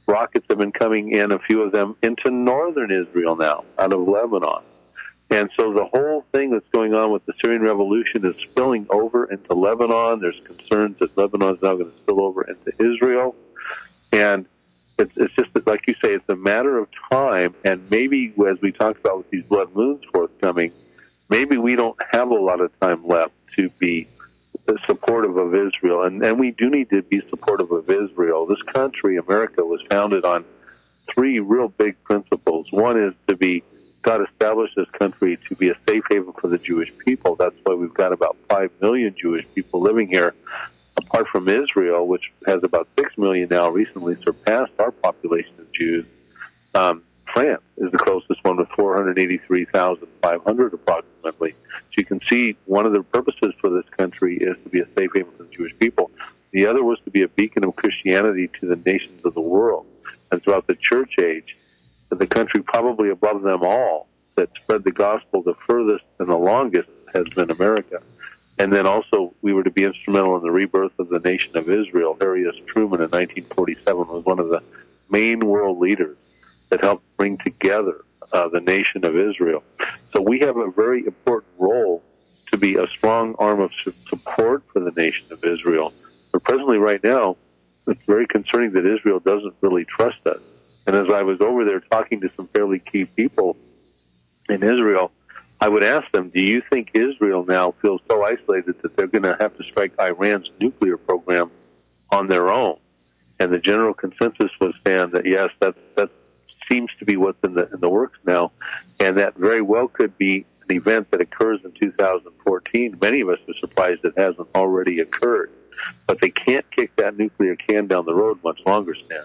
rockets have been coming in, a few of them, into northern Israel now, out of Lebanon. And so the whole thing that's going on with the Syrian revolution is spilling over into Lebanon. There's concerns that Lebanon is now going to spill over into Israel. And it's, it's just, that, like you say, it's a matter of time. And maybe, as we talked about with these blood moons forthcoming, maybe we don't have a lot of time left to be supportive of Israel. And, and we do need to be supportive of Israel. This country, America, was founded on three real big principles. One is to be God established this country to be a safe haven for the Jewish people. That's why we've got about five million Jewish people living here, apart from Israel, which has about six million now, recently surpassed our population of Jews. Um, France is the closest one with four hundred eighty-three thousand five hundred approximately. So you can see one of the purposes for this country is to be a safe haven for the Jewish people. The other was to be a beacon of Christianity to the nations of the world. And throughout the church age, the country probably above them all that spread the gospel the furthest and the longest has been America. And then also we were to be instrumental in the rebirth of the nation of Israel. Harry S. Truman in nineteen forty-seven was one of the main world leaders that helped bring together uh, the nation of Israel. So we have a very important role to be a strong arm of su- support for the nation of Israel. But presently right now, it's very concerning that Israel doesn't really trust us. And as I was over there talking to some fairly key people in Israel, I would ask them, do you think Israel now feels so isolated that they're going to have to strike Iran's nuclear program on their own? And the general consensus was, Stan, that yes, that, that seems to be what's in the, in the works now. And that very well could be an event that occurs in two thousand fourteen. Many of us are surprised it hasn't already occurred. But they can't kick that nuclear can down the road much longer, Stan.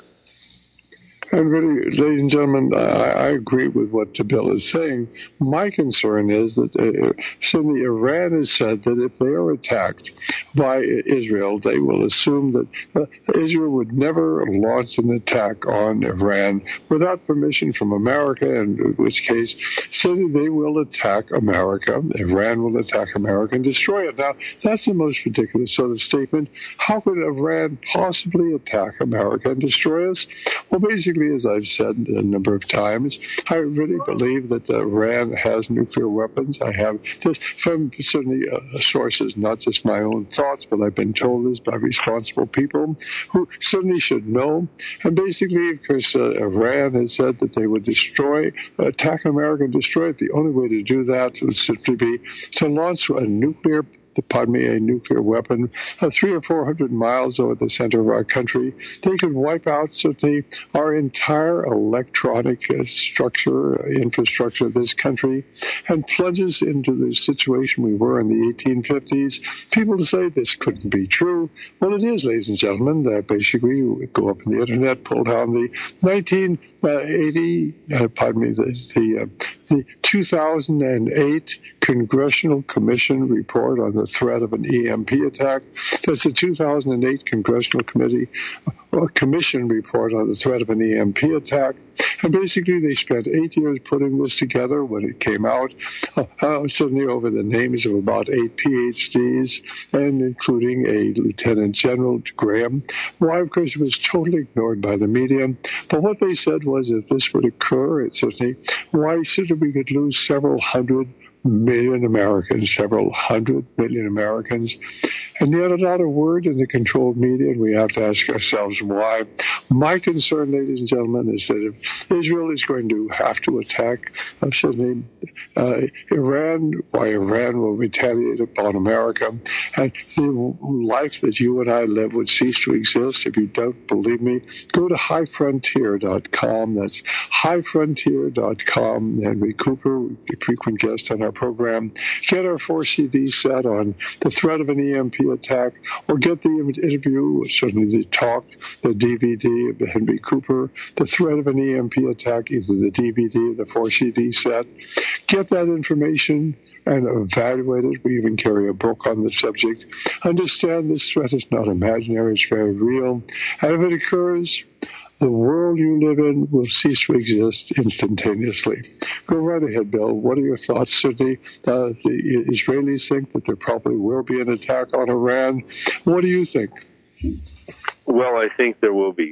And really, ladies and gentlemen, I, I agree with what Bill is saying. My concern is that uh, certainly Iran has said that if they are attacked by Israel, they will assume that uh, Israel would never launch an attack on Iran without permission from America, in which case, certainly they will attack America. Iran will attack America and destroy it. Now, that's the most ridiculous sort of statement. How could Iran possibly attack America and destroy us? Well, basically, as I've said a number of times, I really believe that Iran has nuclear weapons. I have this from certainly uh, sources, not just my own thoughts, but I've been told this by responsible people who certainly should know. And basically, of course, uh, Iran has said that they would destroy, attack America and destroy it. The only way to do that would simply be to launch a nuclear pardon me, a nuclear weapon, uh, three or four hundred miles over the center of our country. They could wipe out certainly our entire electronic uh, structure, uh, infrastructure of this country, and plunge us into the situation we were in the eighteen fifties. People say this couldn't be true. Well, it is, ladies and gentlemen. Uh, basically, you go up on the internet, pull down the nineteen eighty, uh, pardon me, the, the uh, the two thousand eight Congressional Commission report on the threat of an E M P attack. That's the two thousand eight Congressional Committee uh, Commission report on the threat of an E M P attack. And basically, they spent eight years putting this together. When it came out, uh, uh, suddenly over the names of about eight P H Ds, and including a Lieutenant General Graham. Why, of course, it was totally ignored by the media. But what they said was if this would occur, it certainly, why should we could lose several hundred million Americans, several hundred million Americans. And yet not a word in the controlled media, and we have to ask ourselves why. My concern, ladies and gentlemen, is that if Israel is going to have to attack, uh, certainly uh, Iran, why Iran will retaliate upon America, and the life that you and I live would cease to exist. If you don't believe me, go to high frontier dot com. That's high frontier dot com. Henry Cooper, a frequent guest on our program. Get our four C D set on the threat of an E M P attack, or get the interview, certainly the talk, the D V D of Henry Cooper, the threat of an E M P attack, either the D V D or the four C D set. Get that information and evaluate it. We even carry a book on the subject. Understand this threat is not imaginary, it's very real. And if it occurs, the world you live in will cease to exist instantaneously. Go right ahead, Bill. What are your thoughts? Certainly, uh, the Israelis think that there probably will be an attack on Iran. What do you think? Well, I think there will be.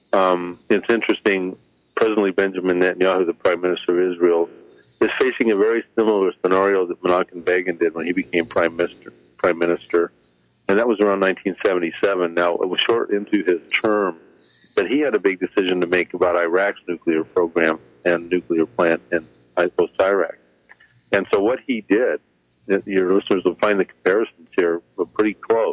um, it's interesting. Presently, Benjamin Netanyahu, the Prime Minister of Israel, is facing a very similar scenario that Menachem Begin did when he became Prime Minister. Prime Minister, and that was around nineteen seventy-seven. Now, it was short into his term, but he had a big decision to make about Iraq's nuclear program and nuclear plant in post-Iraq. And so what he did, your listeners will find the comparisons here were pretty close.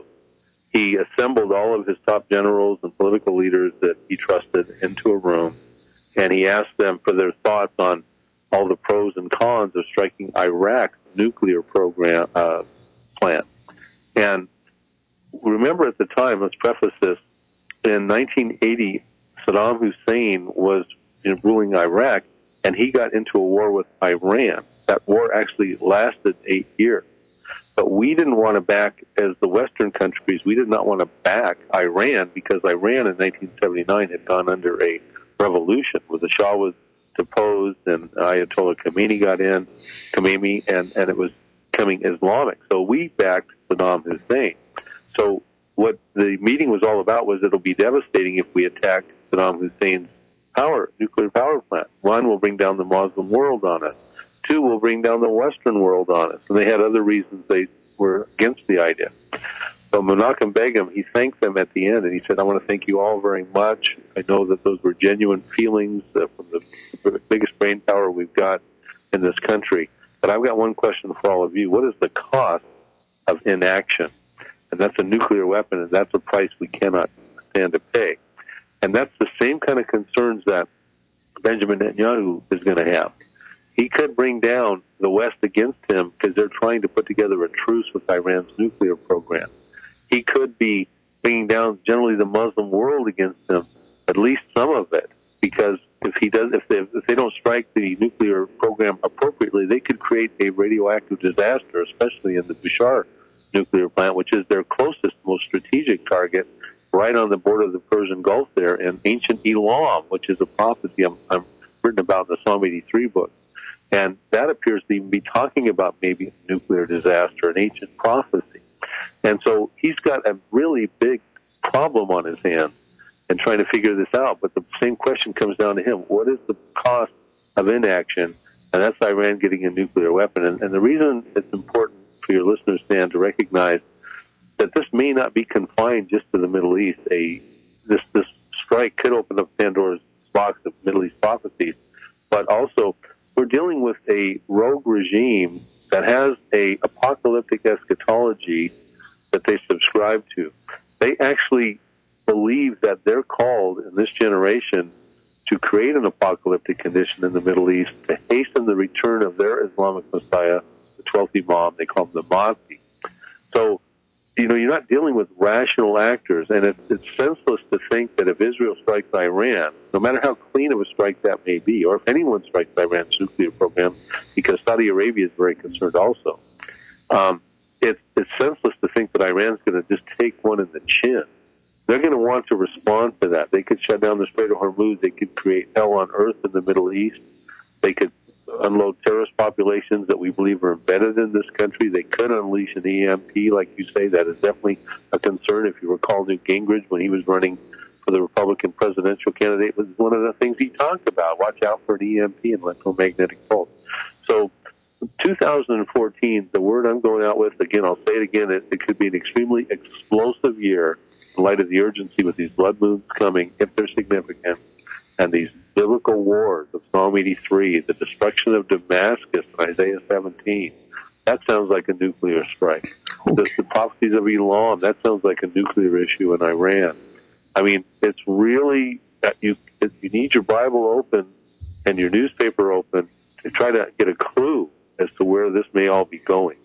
He assembled all of his top generals and political leaders that he trusted into a room, and he asked them for their thoughts on all the pros and cons of striking Iraq's nuclear program uh, plant. And remember at the time, let's preface this, in nineteen eighty, Saddam Hussein was you know, ruling Iraq, and he got into a war with Iran. That war actually lasted eight years. But we didn't want to back, as the Western countries, we did not want to back Iran because Iran in nineteen seventy-nine had gone under a revolution where the Shah was deposed and Ayatollah Khomeini got in, Khomeini, and, and it was becoming Islamic. So we backed Saddam Hussein. So what the meeting was all about was it'll be devastating if we attack Saddam Hussein's power, nuclear power plant. One, will bring down the Muslim world on us. Two, will bring down the Western world on us. And they had other reasons they were against the idea. So Menachem Begin, he thanked them at the end, and he said, I want to thank you all very much. I know that those were genuine feelings uh, from the biggest brain power we've got in this country. But I've got one question for all of you. What is the cost of inaction? And that's a nuclear weapon, and that's a price we cannot stand to pay. And that's the same kind of concerns that Benjamin Netanyahu is going to have. He could bring down the West against him because they're trying to put together a truce with Iran's nuclear program. He could be bringing down generally the Muslim world against him, at least some of it, because if he does, if they, if they don't strike the nuclear program appropriately, they could create a radioactive disaster, especially in the Bushehr nuclear plant, which is their closest, most strategic target, right on the border of the Persian Gulf there in ancient Elam, which is a prophecy I'm, I'm written about in the Psalm eighty-three book. And that appears to even be talking about maybe a nuclear disaster, an ancient prophecy. And so he's got a really big problem on his hands and trying to figure this out. But the same question comes down to him. What is the cost of inaction? And that's Iran getting a nuclear weapon. And, and the reason it's important for your listeners, Dan, to recognize that this may not be confined just to the Middle East. A this this strike could open up Pandora's box of Middle East prophecies, but also we're dealing with a rogue regime that has a apocalyptic eschatology that they subscribe to. They actually believe that they're called in this generation to create an apocalyptic condition in the Middle East to hasten the return of their Islamic Messiah, the twelfth Imam. They call him the Mahdi. So, you know, you're not dealing with rational actors, and it's, it's senseless to think that if Israel strikes Iran, no matter how clean of a strike that may be, or if anyone strikes Iran's nuclear program, because Saudi Arabia is very concerned also, um, it's, it's senseless to think that Iran's going to just take one in the chin. They're going to want to respond to that. They could shut down the Strait of Hormuz. They could create hell on earth in the Middle East. They could unload terrorist populations that we believe are embedded in this country. They could unleash an E M P, like you say. That is definitely a concern. If you recall Newt Gingrich, when he was running for the Republican presidential candidate, was one of the things he talked about. Watch out for an E M P, an electromagnetic pulse. So two thousand fourteen, the word I'm going out with, again, I'll say it again, it, it could be an extremely explosive year in light of the urgency with these blood moons coming, if they're significant, and these biblical wars of Psalm eighty-three, the destruction of Damascus in Isaiah seventeen. That sounds like a nuclear strike. Okay. The, the prophecies of Elam, that sounds like a nuclear issue in Iran. I mean, it's really, you, you need your Bible open and your newspaper open to try to get a clue as to where this may all be going.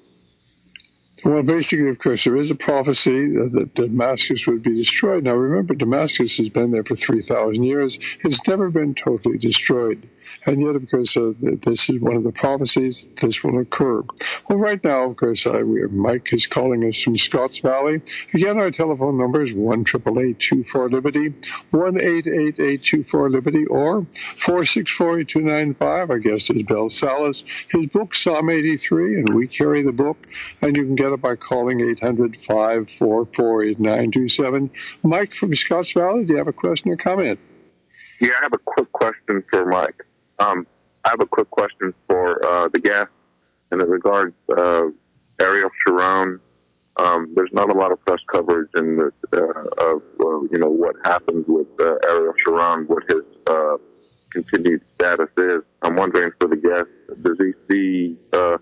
Well, basically, of course, there is a prophecy that Damascus would be destroyed. Now, remember, Damascus has been there for three thousand years. It's never been totally destroyed. And yet, of course, uh, this is one of the prophecies. This will occur. Well, right now, of course, uh, we have Mike is calling us from Scotts Valley. Again, our telephone number is one eight eight eight, two four, Liberty, one eight eight eight, two four, Liberty, or four six four, two nine five. Our guest is Bill Salus. His book, Psalm eighty-three, and we carry the book, and you can get it by calling eight hundred, five four four, eight nine two seven. Mike from Scotts Valley, do you have a question or comment? Yeah, I have a quick question for Mike. Um, I have a quick question for uh, the guest in regards uh, Ariel Sharon. Um, there's not a lot of press coverage in the, uh, of uh, you know what happened with uh, Ariel Sharon, what his uh, continued status is. I'm wondering for the guest, does he see? Uh,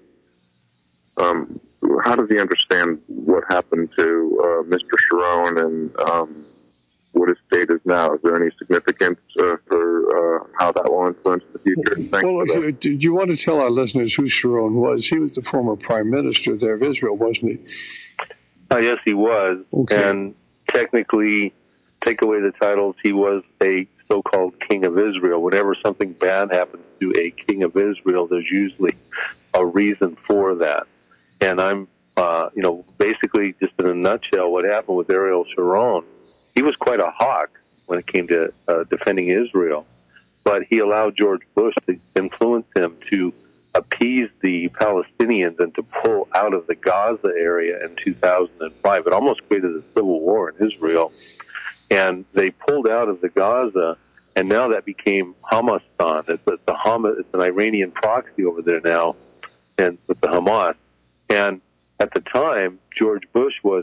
um, how does he understand what happened to uh, Mister Sharon and um, what his state is now? Is there any significance uh, for uh, how that will influence the future? Thanks well, for that. do you want to tell our listeners who Sharon was? He was the former prime minister there of Israel, wasn't he? Uh, yes, he was. Okay. And technically, take away the titles, he was a so-called king of Israel. Whenever something bad happens to a king of Israel, there's usually a reason for that. And I'm, uh, you know, basically, just in a nutshell, what happened with Ariel Sharon, he was quite a hawk when it came to uh, defending Israel. But he allowed George Bush to influence him to appease the Palestinians and to pull out of the Gaza area in two thousand five. It almost created a civil war in Israel. And they pulled out of the Gaza, and now that became Hamastan. It's, it's, a Hamas, it's an Iranian proxy over there now, and with the Hamas. And at the time, George Bush was,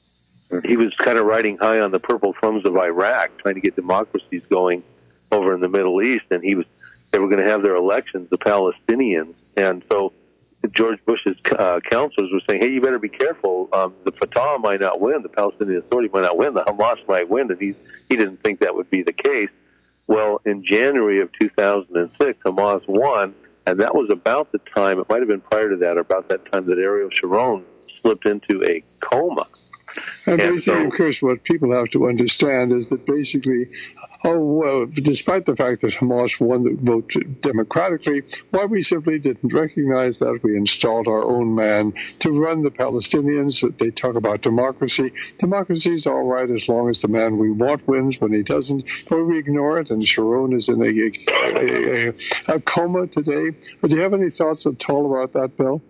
he was kind of riding high on the purple thumbs of Iraq, trying to get democracies going over in the Middle East, and he was, they were going to have their elections, the Palestinians. And so George Bush's uh, counselors were saying, hey, you better be careful. Um, the Fatah might not win. The Palestinian Authority might not win. The Hamas might win. And he, he didn't think that would be the case. Well, in January of two thousand six, Hamas won, and that was about the time, it might have been prior to that, or about that time that Ariel Sharon slipped into a coma. And, and basically, so, of course, what people have to understand is that basically, oh, well, despite the fact that Hamas won the vote democratically, why we simply didn't recognize that. We installed our own man to run the Palestinians. They talk about democracy. Democracy is all right as long as the man we want wins. When he doesn't, but we ignore it, and Sharon is in a, a, a, a coma today. Do you have any thoughts at all about that, Bill?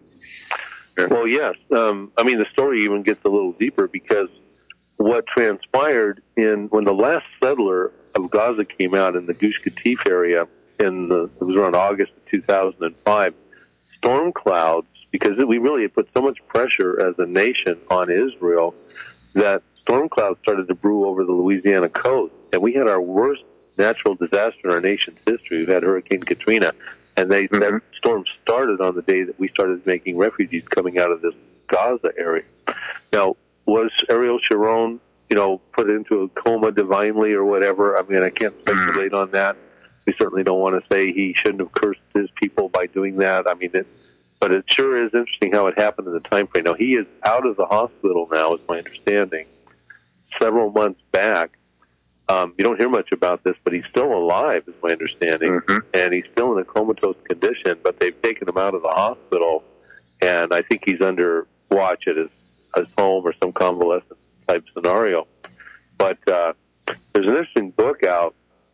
Well, yes. Um, I mean, the story even gets a little deeper because what transpired in when the last settler of Gaza came out in the Gush Katif area in the, it was around August of two thousand five, storm clouds, because we really had put so much pressure as a nation on Israel that storm clouds started to brew over the Louisiana coast, and we had our worst natural disaster in our nation's history. We've had Hurricane Katrina. And they, mm-hmm. that storm started on the day that we started making refugees coming out of this Gaza area. Now, was Ariel Sharon, you know, put into a coma divinely or whatever? I mean, I can't speculate on that. We certainly don't want to say he shouldn't have cursed his people by doing that. I mean, it, but it sure is interesting how it happened in the time frame. Now, he is out of the hospital now, is my understanding, several months back. Um, you don't hear much about this, but he's still alive, is my understanding, mm-hmm. and he's still in a comatose condition, but they've taken him out of the hospital, and I think he's under watch at his, his home or some convalescent type scenario. But uh, there's an interesting book out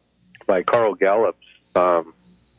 by Carl Gallups. Um,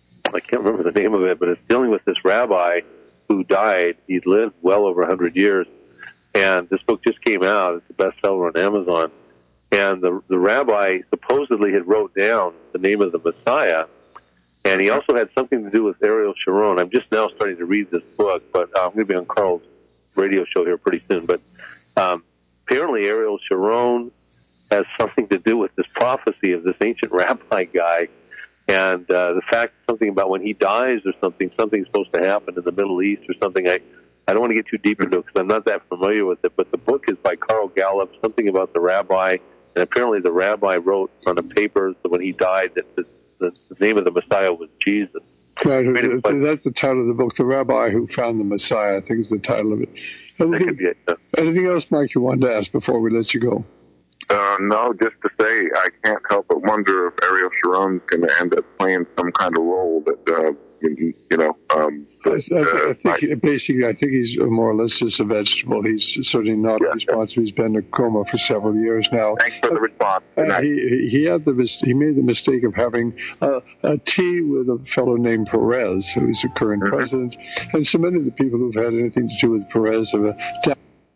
I can't remember the name of it, but it's dealing with this rabbi who died. He'd lived well over one hundred years, and this book just came out. It's a bestseller on Amazon. And the the rabbi supposedly had wrote down the name of the Messiah, and he also had something to do with Ariel Sharon. I'm just now starting to read this book, but uh, I'm going to be on Carl's radio show here pretty soon. But um, apparently Ariel Sharon has something to do with this prophecy of this ancient rabbi guy, and uh, the fact something about when he dies or something, something's supposed to happen in the Middle East or something. I I don't want to get too deep into it because I'm not that familiar with it, but the book is by Carl Gallup, something about the rabbi. And apparently the rabbi wrote on the papers that when he died that the, the, the name of the Messiah was Jesus. Right, that's the title of the book, The Rabbi Who Found the Messiah, I think is the title of it. Anything, it, yeah. anything else, Mike, you wanted to ask before we let you go? Uh, no, just to say, I can't help but wonder if Ariel Sharon's going to end up playing some kind of role that, uh, you, you know, um, that, I, I, I think uh, he, basically, I think he's more or less just a vegetable. He's certainly not yeah, responsible. He's been in a coma for several years now. Thanks for the response. Uh, he, he had the he made the mistake of having uh, a tea with a fellow named Perez, who's the current mm-hmm. president, and so many of the people who've had anything to do with Perez have. Uh,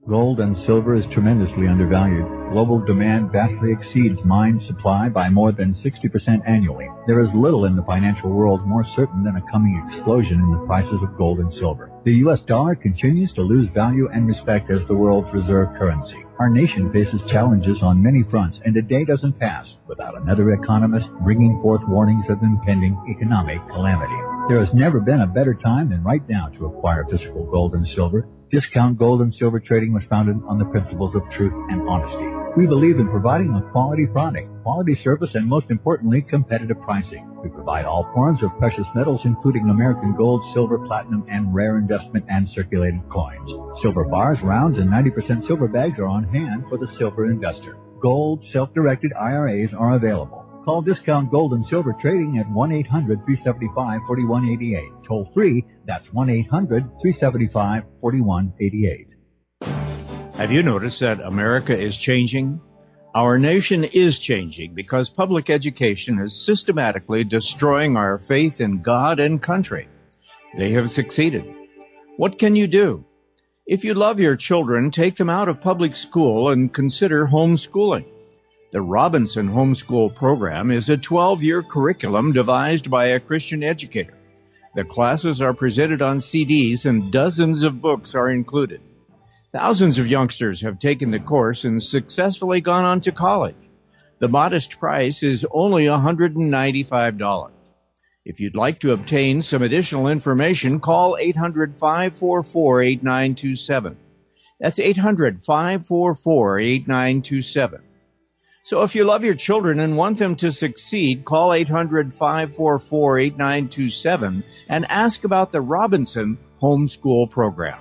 Gold and silver is tremendously undervalued. Global demand vastly exceeds mine supply by more than sixty percent annually. There is little in the financial world more certain than a coming explosion in the prices of gold and silver. The U S dollar continues to lose value and respect as the world's reserve currency. Our nation faces challenges on many fronts, and a day doesn't pass without another economist bringing forth warnings of impending economic calamity. There has never been a better time than right now to acquire physical gold and silver. Discount Gold and Silver Trading was founded on the principles of truth and honesty. We believe in providing a quality product, quality service, and most importantly, competitive pricing. We provide all forms of precious metals, including American gold, silver, platinum, and rare investment and circulated coins. Silver bars, rounds, and ninety percent silver bags are on hand for the silver investor. Gold self-directed I R As are available. Call Discount Gold and Silver Trading at one eight hundred, three seven five, four one eight eight. Toll free, that's one eight hundred, three seven five, four one eight eight. Have you noticed that America is changing? Our nation is changing because public education is systematically destroying our faith in God and country. They have succeeded. What can you do? If you love your children, take them out of public school and consider homeschooling. The Robinson Homeschool Program is a twelve-year curriculum devised by a Christian educator. The classes are presented on C Ds and dozens of books are included. Thousands of youngsters have taken the course and successfully gone on to college. The modest price is only one hundred ninety-five dollars. If you'd like to obtain some additional information, call eight hundred, five four four, eight nine two seven. That's eight hundred, five four four, eight nine two seven. So if you love your children and want them to succeed, call eight hundred, five four four, eight nine two seven and ask about the Robinson Homeschool Program.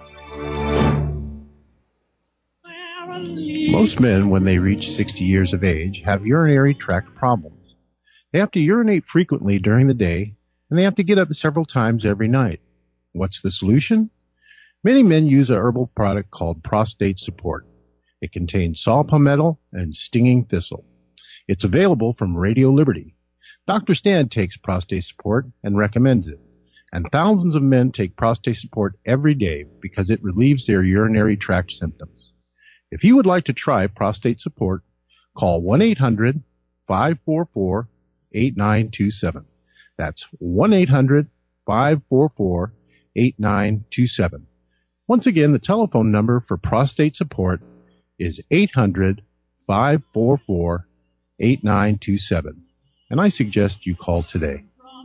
Most men, when they reach sixty years of age, have urinary tract problems. They have to urinate frequently during the day, and they have to get up several times every night. What's the solution? Many men use a herbal product called Prostate Support. It contains saw palmetto and stinging thistle. It's available from Radio Liberty. Doctor Stan takes Prostate Support and recommends it. And thousands of men take Prostate Support every day because it relieves their urinary tract symptoms. If you would like to try Prostate Support, call one eight hundred, five four four, eight nine two seven. That's one eight hundred, five four four, eight nine two seven. Once again, the telephone number for Prostate Support is eight hundred, five four four, eight nine two seven. And I suggest you call today.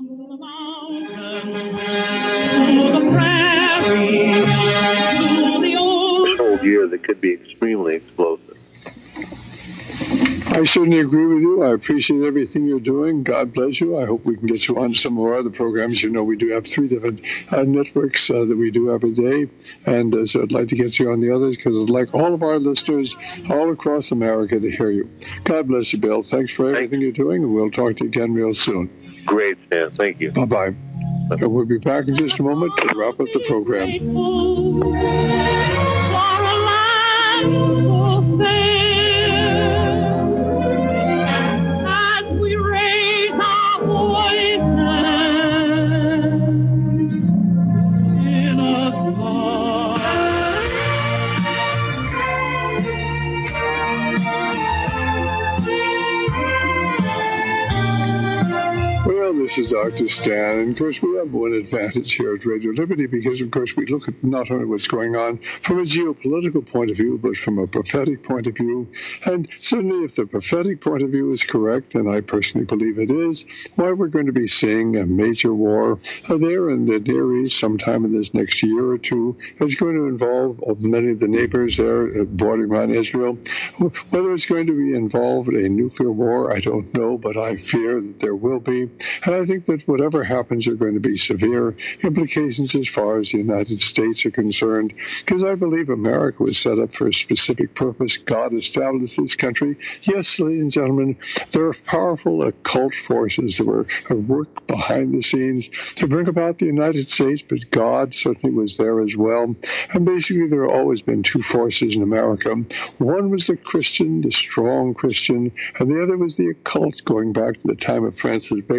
This whole year that could be extremely explosive. I certainly agree with you. I appreciate everything you're doing. God bless you. I hope we can get you on some of our other programs. You know, we do have three different uh, networks uh, that we do every day. And uh, so I'd like to get you on the others because I'd like all of our listeners all across America to hear you. God bless you, Bill. Thanks for everything you're doing. And we'll talk to you again real soon. Great, Stan. Thank you. Bye-bye. And we'll be back in just a moment to wrap up the program. This is Doctor Stan, and of course we have one advantage here at Radio Liberty because of course we look at not only what's going on from a geopolitical point of view, but from a prophetic point of view. And certainly if the prophetic point of view is correct, and I personally believe it is, why we're going to be seeing a major war there in the Near East sometime in this next year or two. It's going to involve many of the neighbors there bordering on Israel. Whether it's going to be involved a nuclear war, I don't know, but I fear that there will be. And I think that whatever happens are going to be severe implications as far as the United States are concerned, because I believe America was set up for a specific purpose. God established this country. Yes, ladies and gentlemen, there are powerful occult forces that were at work behind the scenes to bring about the United States, but God certainly was there as well. And basically there have always been two forces in America. One was the Christian, the strong Christian, and the other was the occult, going back to the time of Francis Bacon.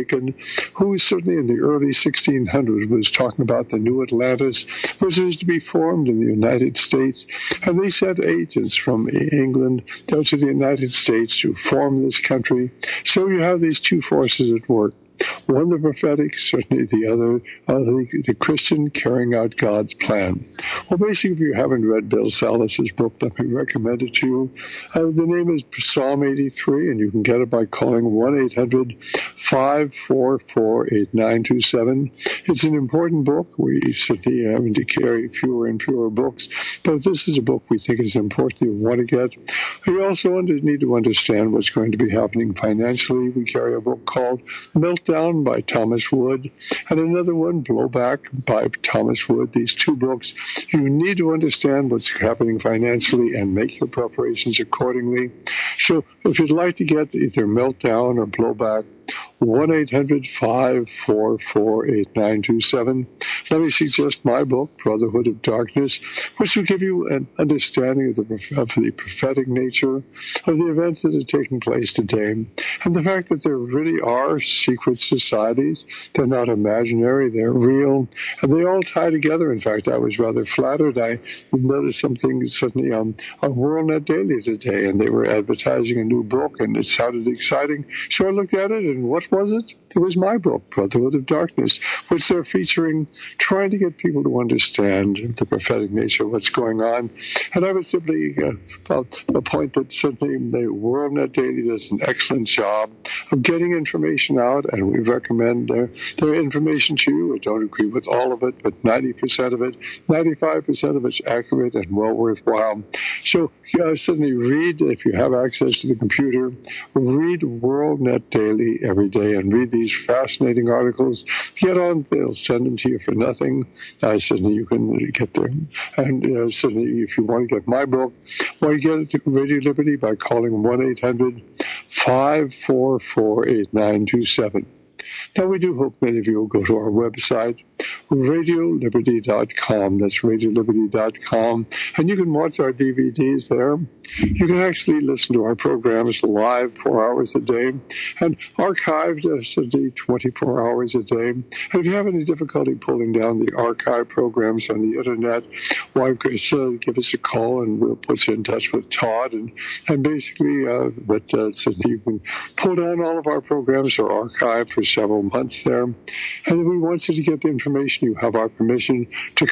who certainly in the early sixteen hundreds was talking about the new Atlantis, which was to be formed in the United States. And they sent agents from England down to the United States to form this country. So you have these two forces at work. One, the prophetic, certainly the other, uh, the, the Christian carrying out God's plan. Well, basically, if you haven't read Bill Salas's book, let me recommend it to you. Uh, the name is Psalm eighty-three, and you can get it by calling one eight hundred five four four eight nine two seven. It's an important book. We certainly are having to carry fewer and fewer books, but this is a book we think is important you want to get. You also need to understand what's going to be happening financially. We carry a book called Meltdown by Thomas Wood, and another one, Blowback by Thomas Wood. These two books, you need to understand what's happening financially and make your preparations accordingly. So if you'd like to get either Meltdown or Blowback, one eight hundred five four four eight nine two seven. Let me suggest my book, Brotherhood of Darkness, which will give you an understanding of the, of the prophetic nature of the events that are taking place today, and the fact that there really are secret societies. They're not imaginary, they're real, and they all tie together. In fact, I was rather flattered. I noticed something suddenly on, on WorldNet Daily today, and they were advertising a new book, and it sounded exciting. So I looked at it, and what was it? It was my book, Brotherhood of Darkness, which they're featuring, trying to get people to understand the prophetic nature of what's going on. And I would simply uh, point that certainly the WorldNet Daily does an excellent job of getting information out, and we recommend their, their information to you. I don't agree with all of it, but ninety percent of it, ninety-five percent of it's accurate and well worthwhile. So uh, certainly read, if you have access to the computer, read WorldNet Daily every day and read these fascinating articles. Get on, they'll send them to you for nothing. Uh, certainly you can get them. And uh, certainly if you want to get my book, well, you get it to Radio Liberty by calling one eight hundred five four four eight nine two seven. Now, we do hope many of you will go to our website, radio liberty dot com. That's radio liberty dot com. And you can watch our D V Ds there. You can actually listen to our programs live four hours a day and archived uh, twenty-four hours a day. And if you have any difficulty pulling down the archive programs on the Internet, well, uh, give us a call and we'll put you in touch with Todd. And, and basically, uh, but, uh, so you can pull down all of our programs are archived for several months there. And we want you to get the information. You have our permission to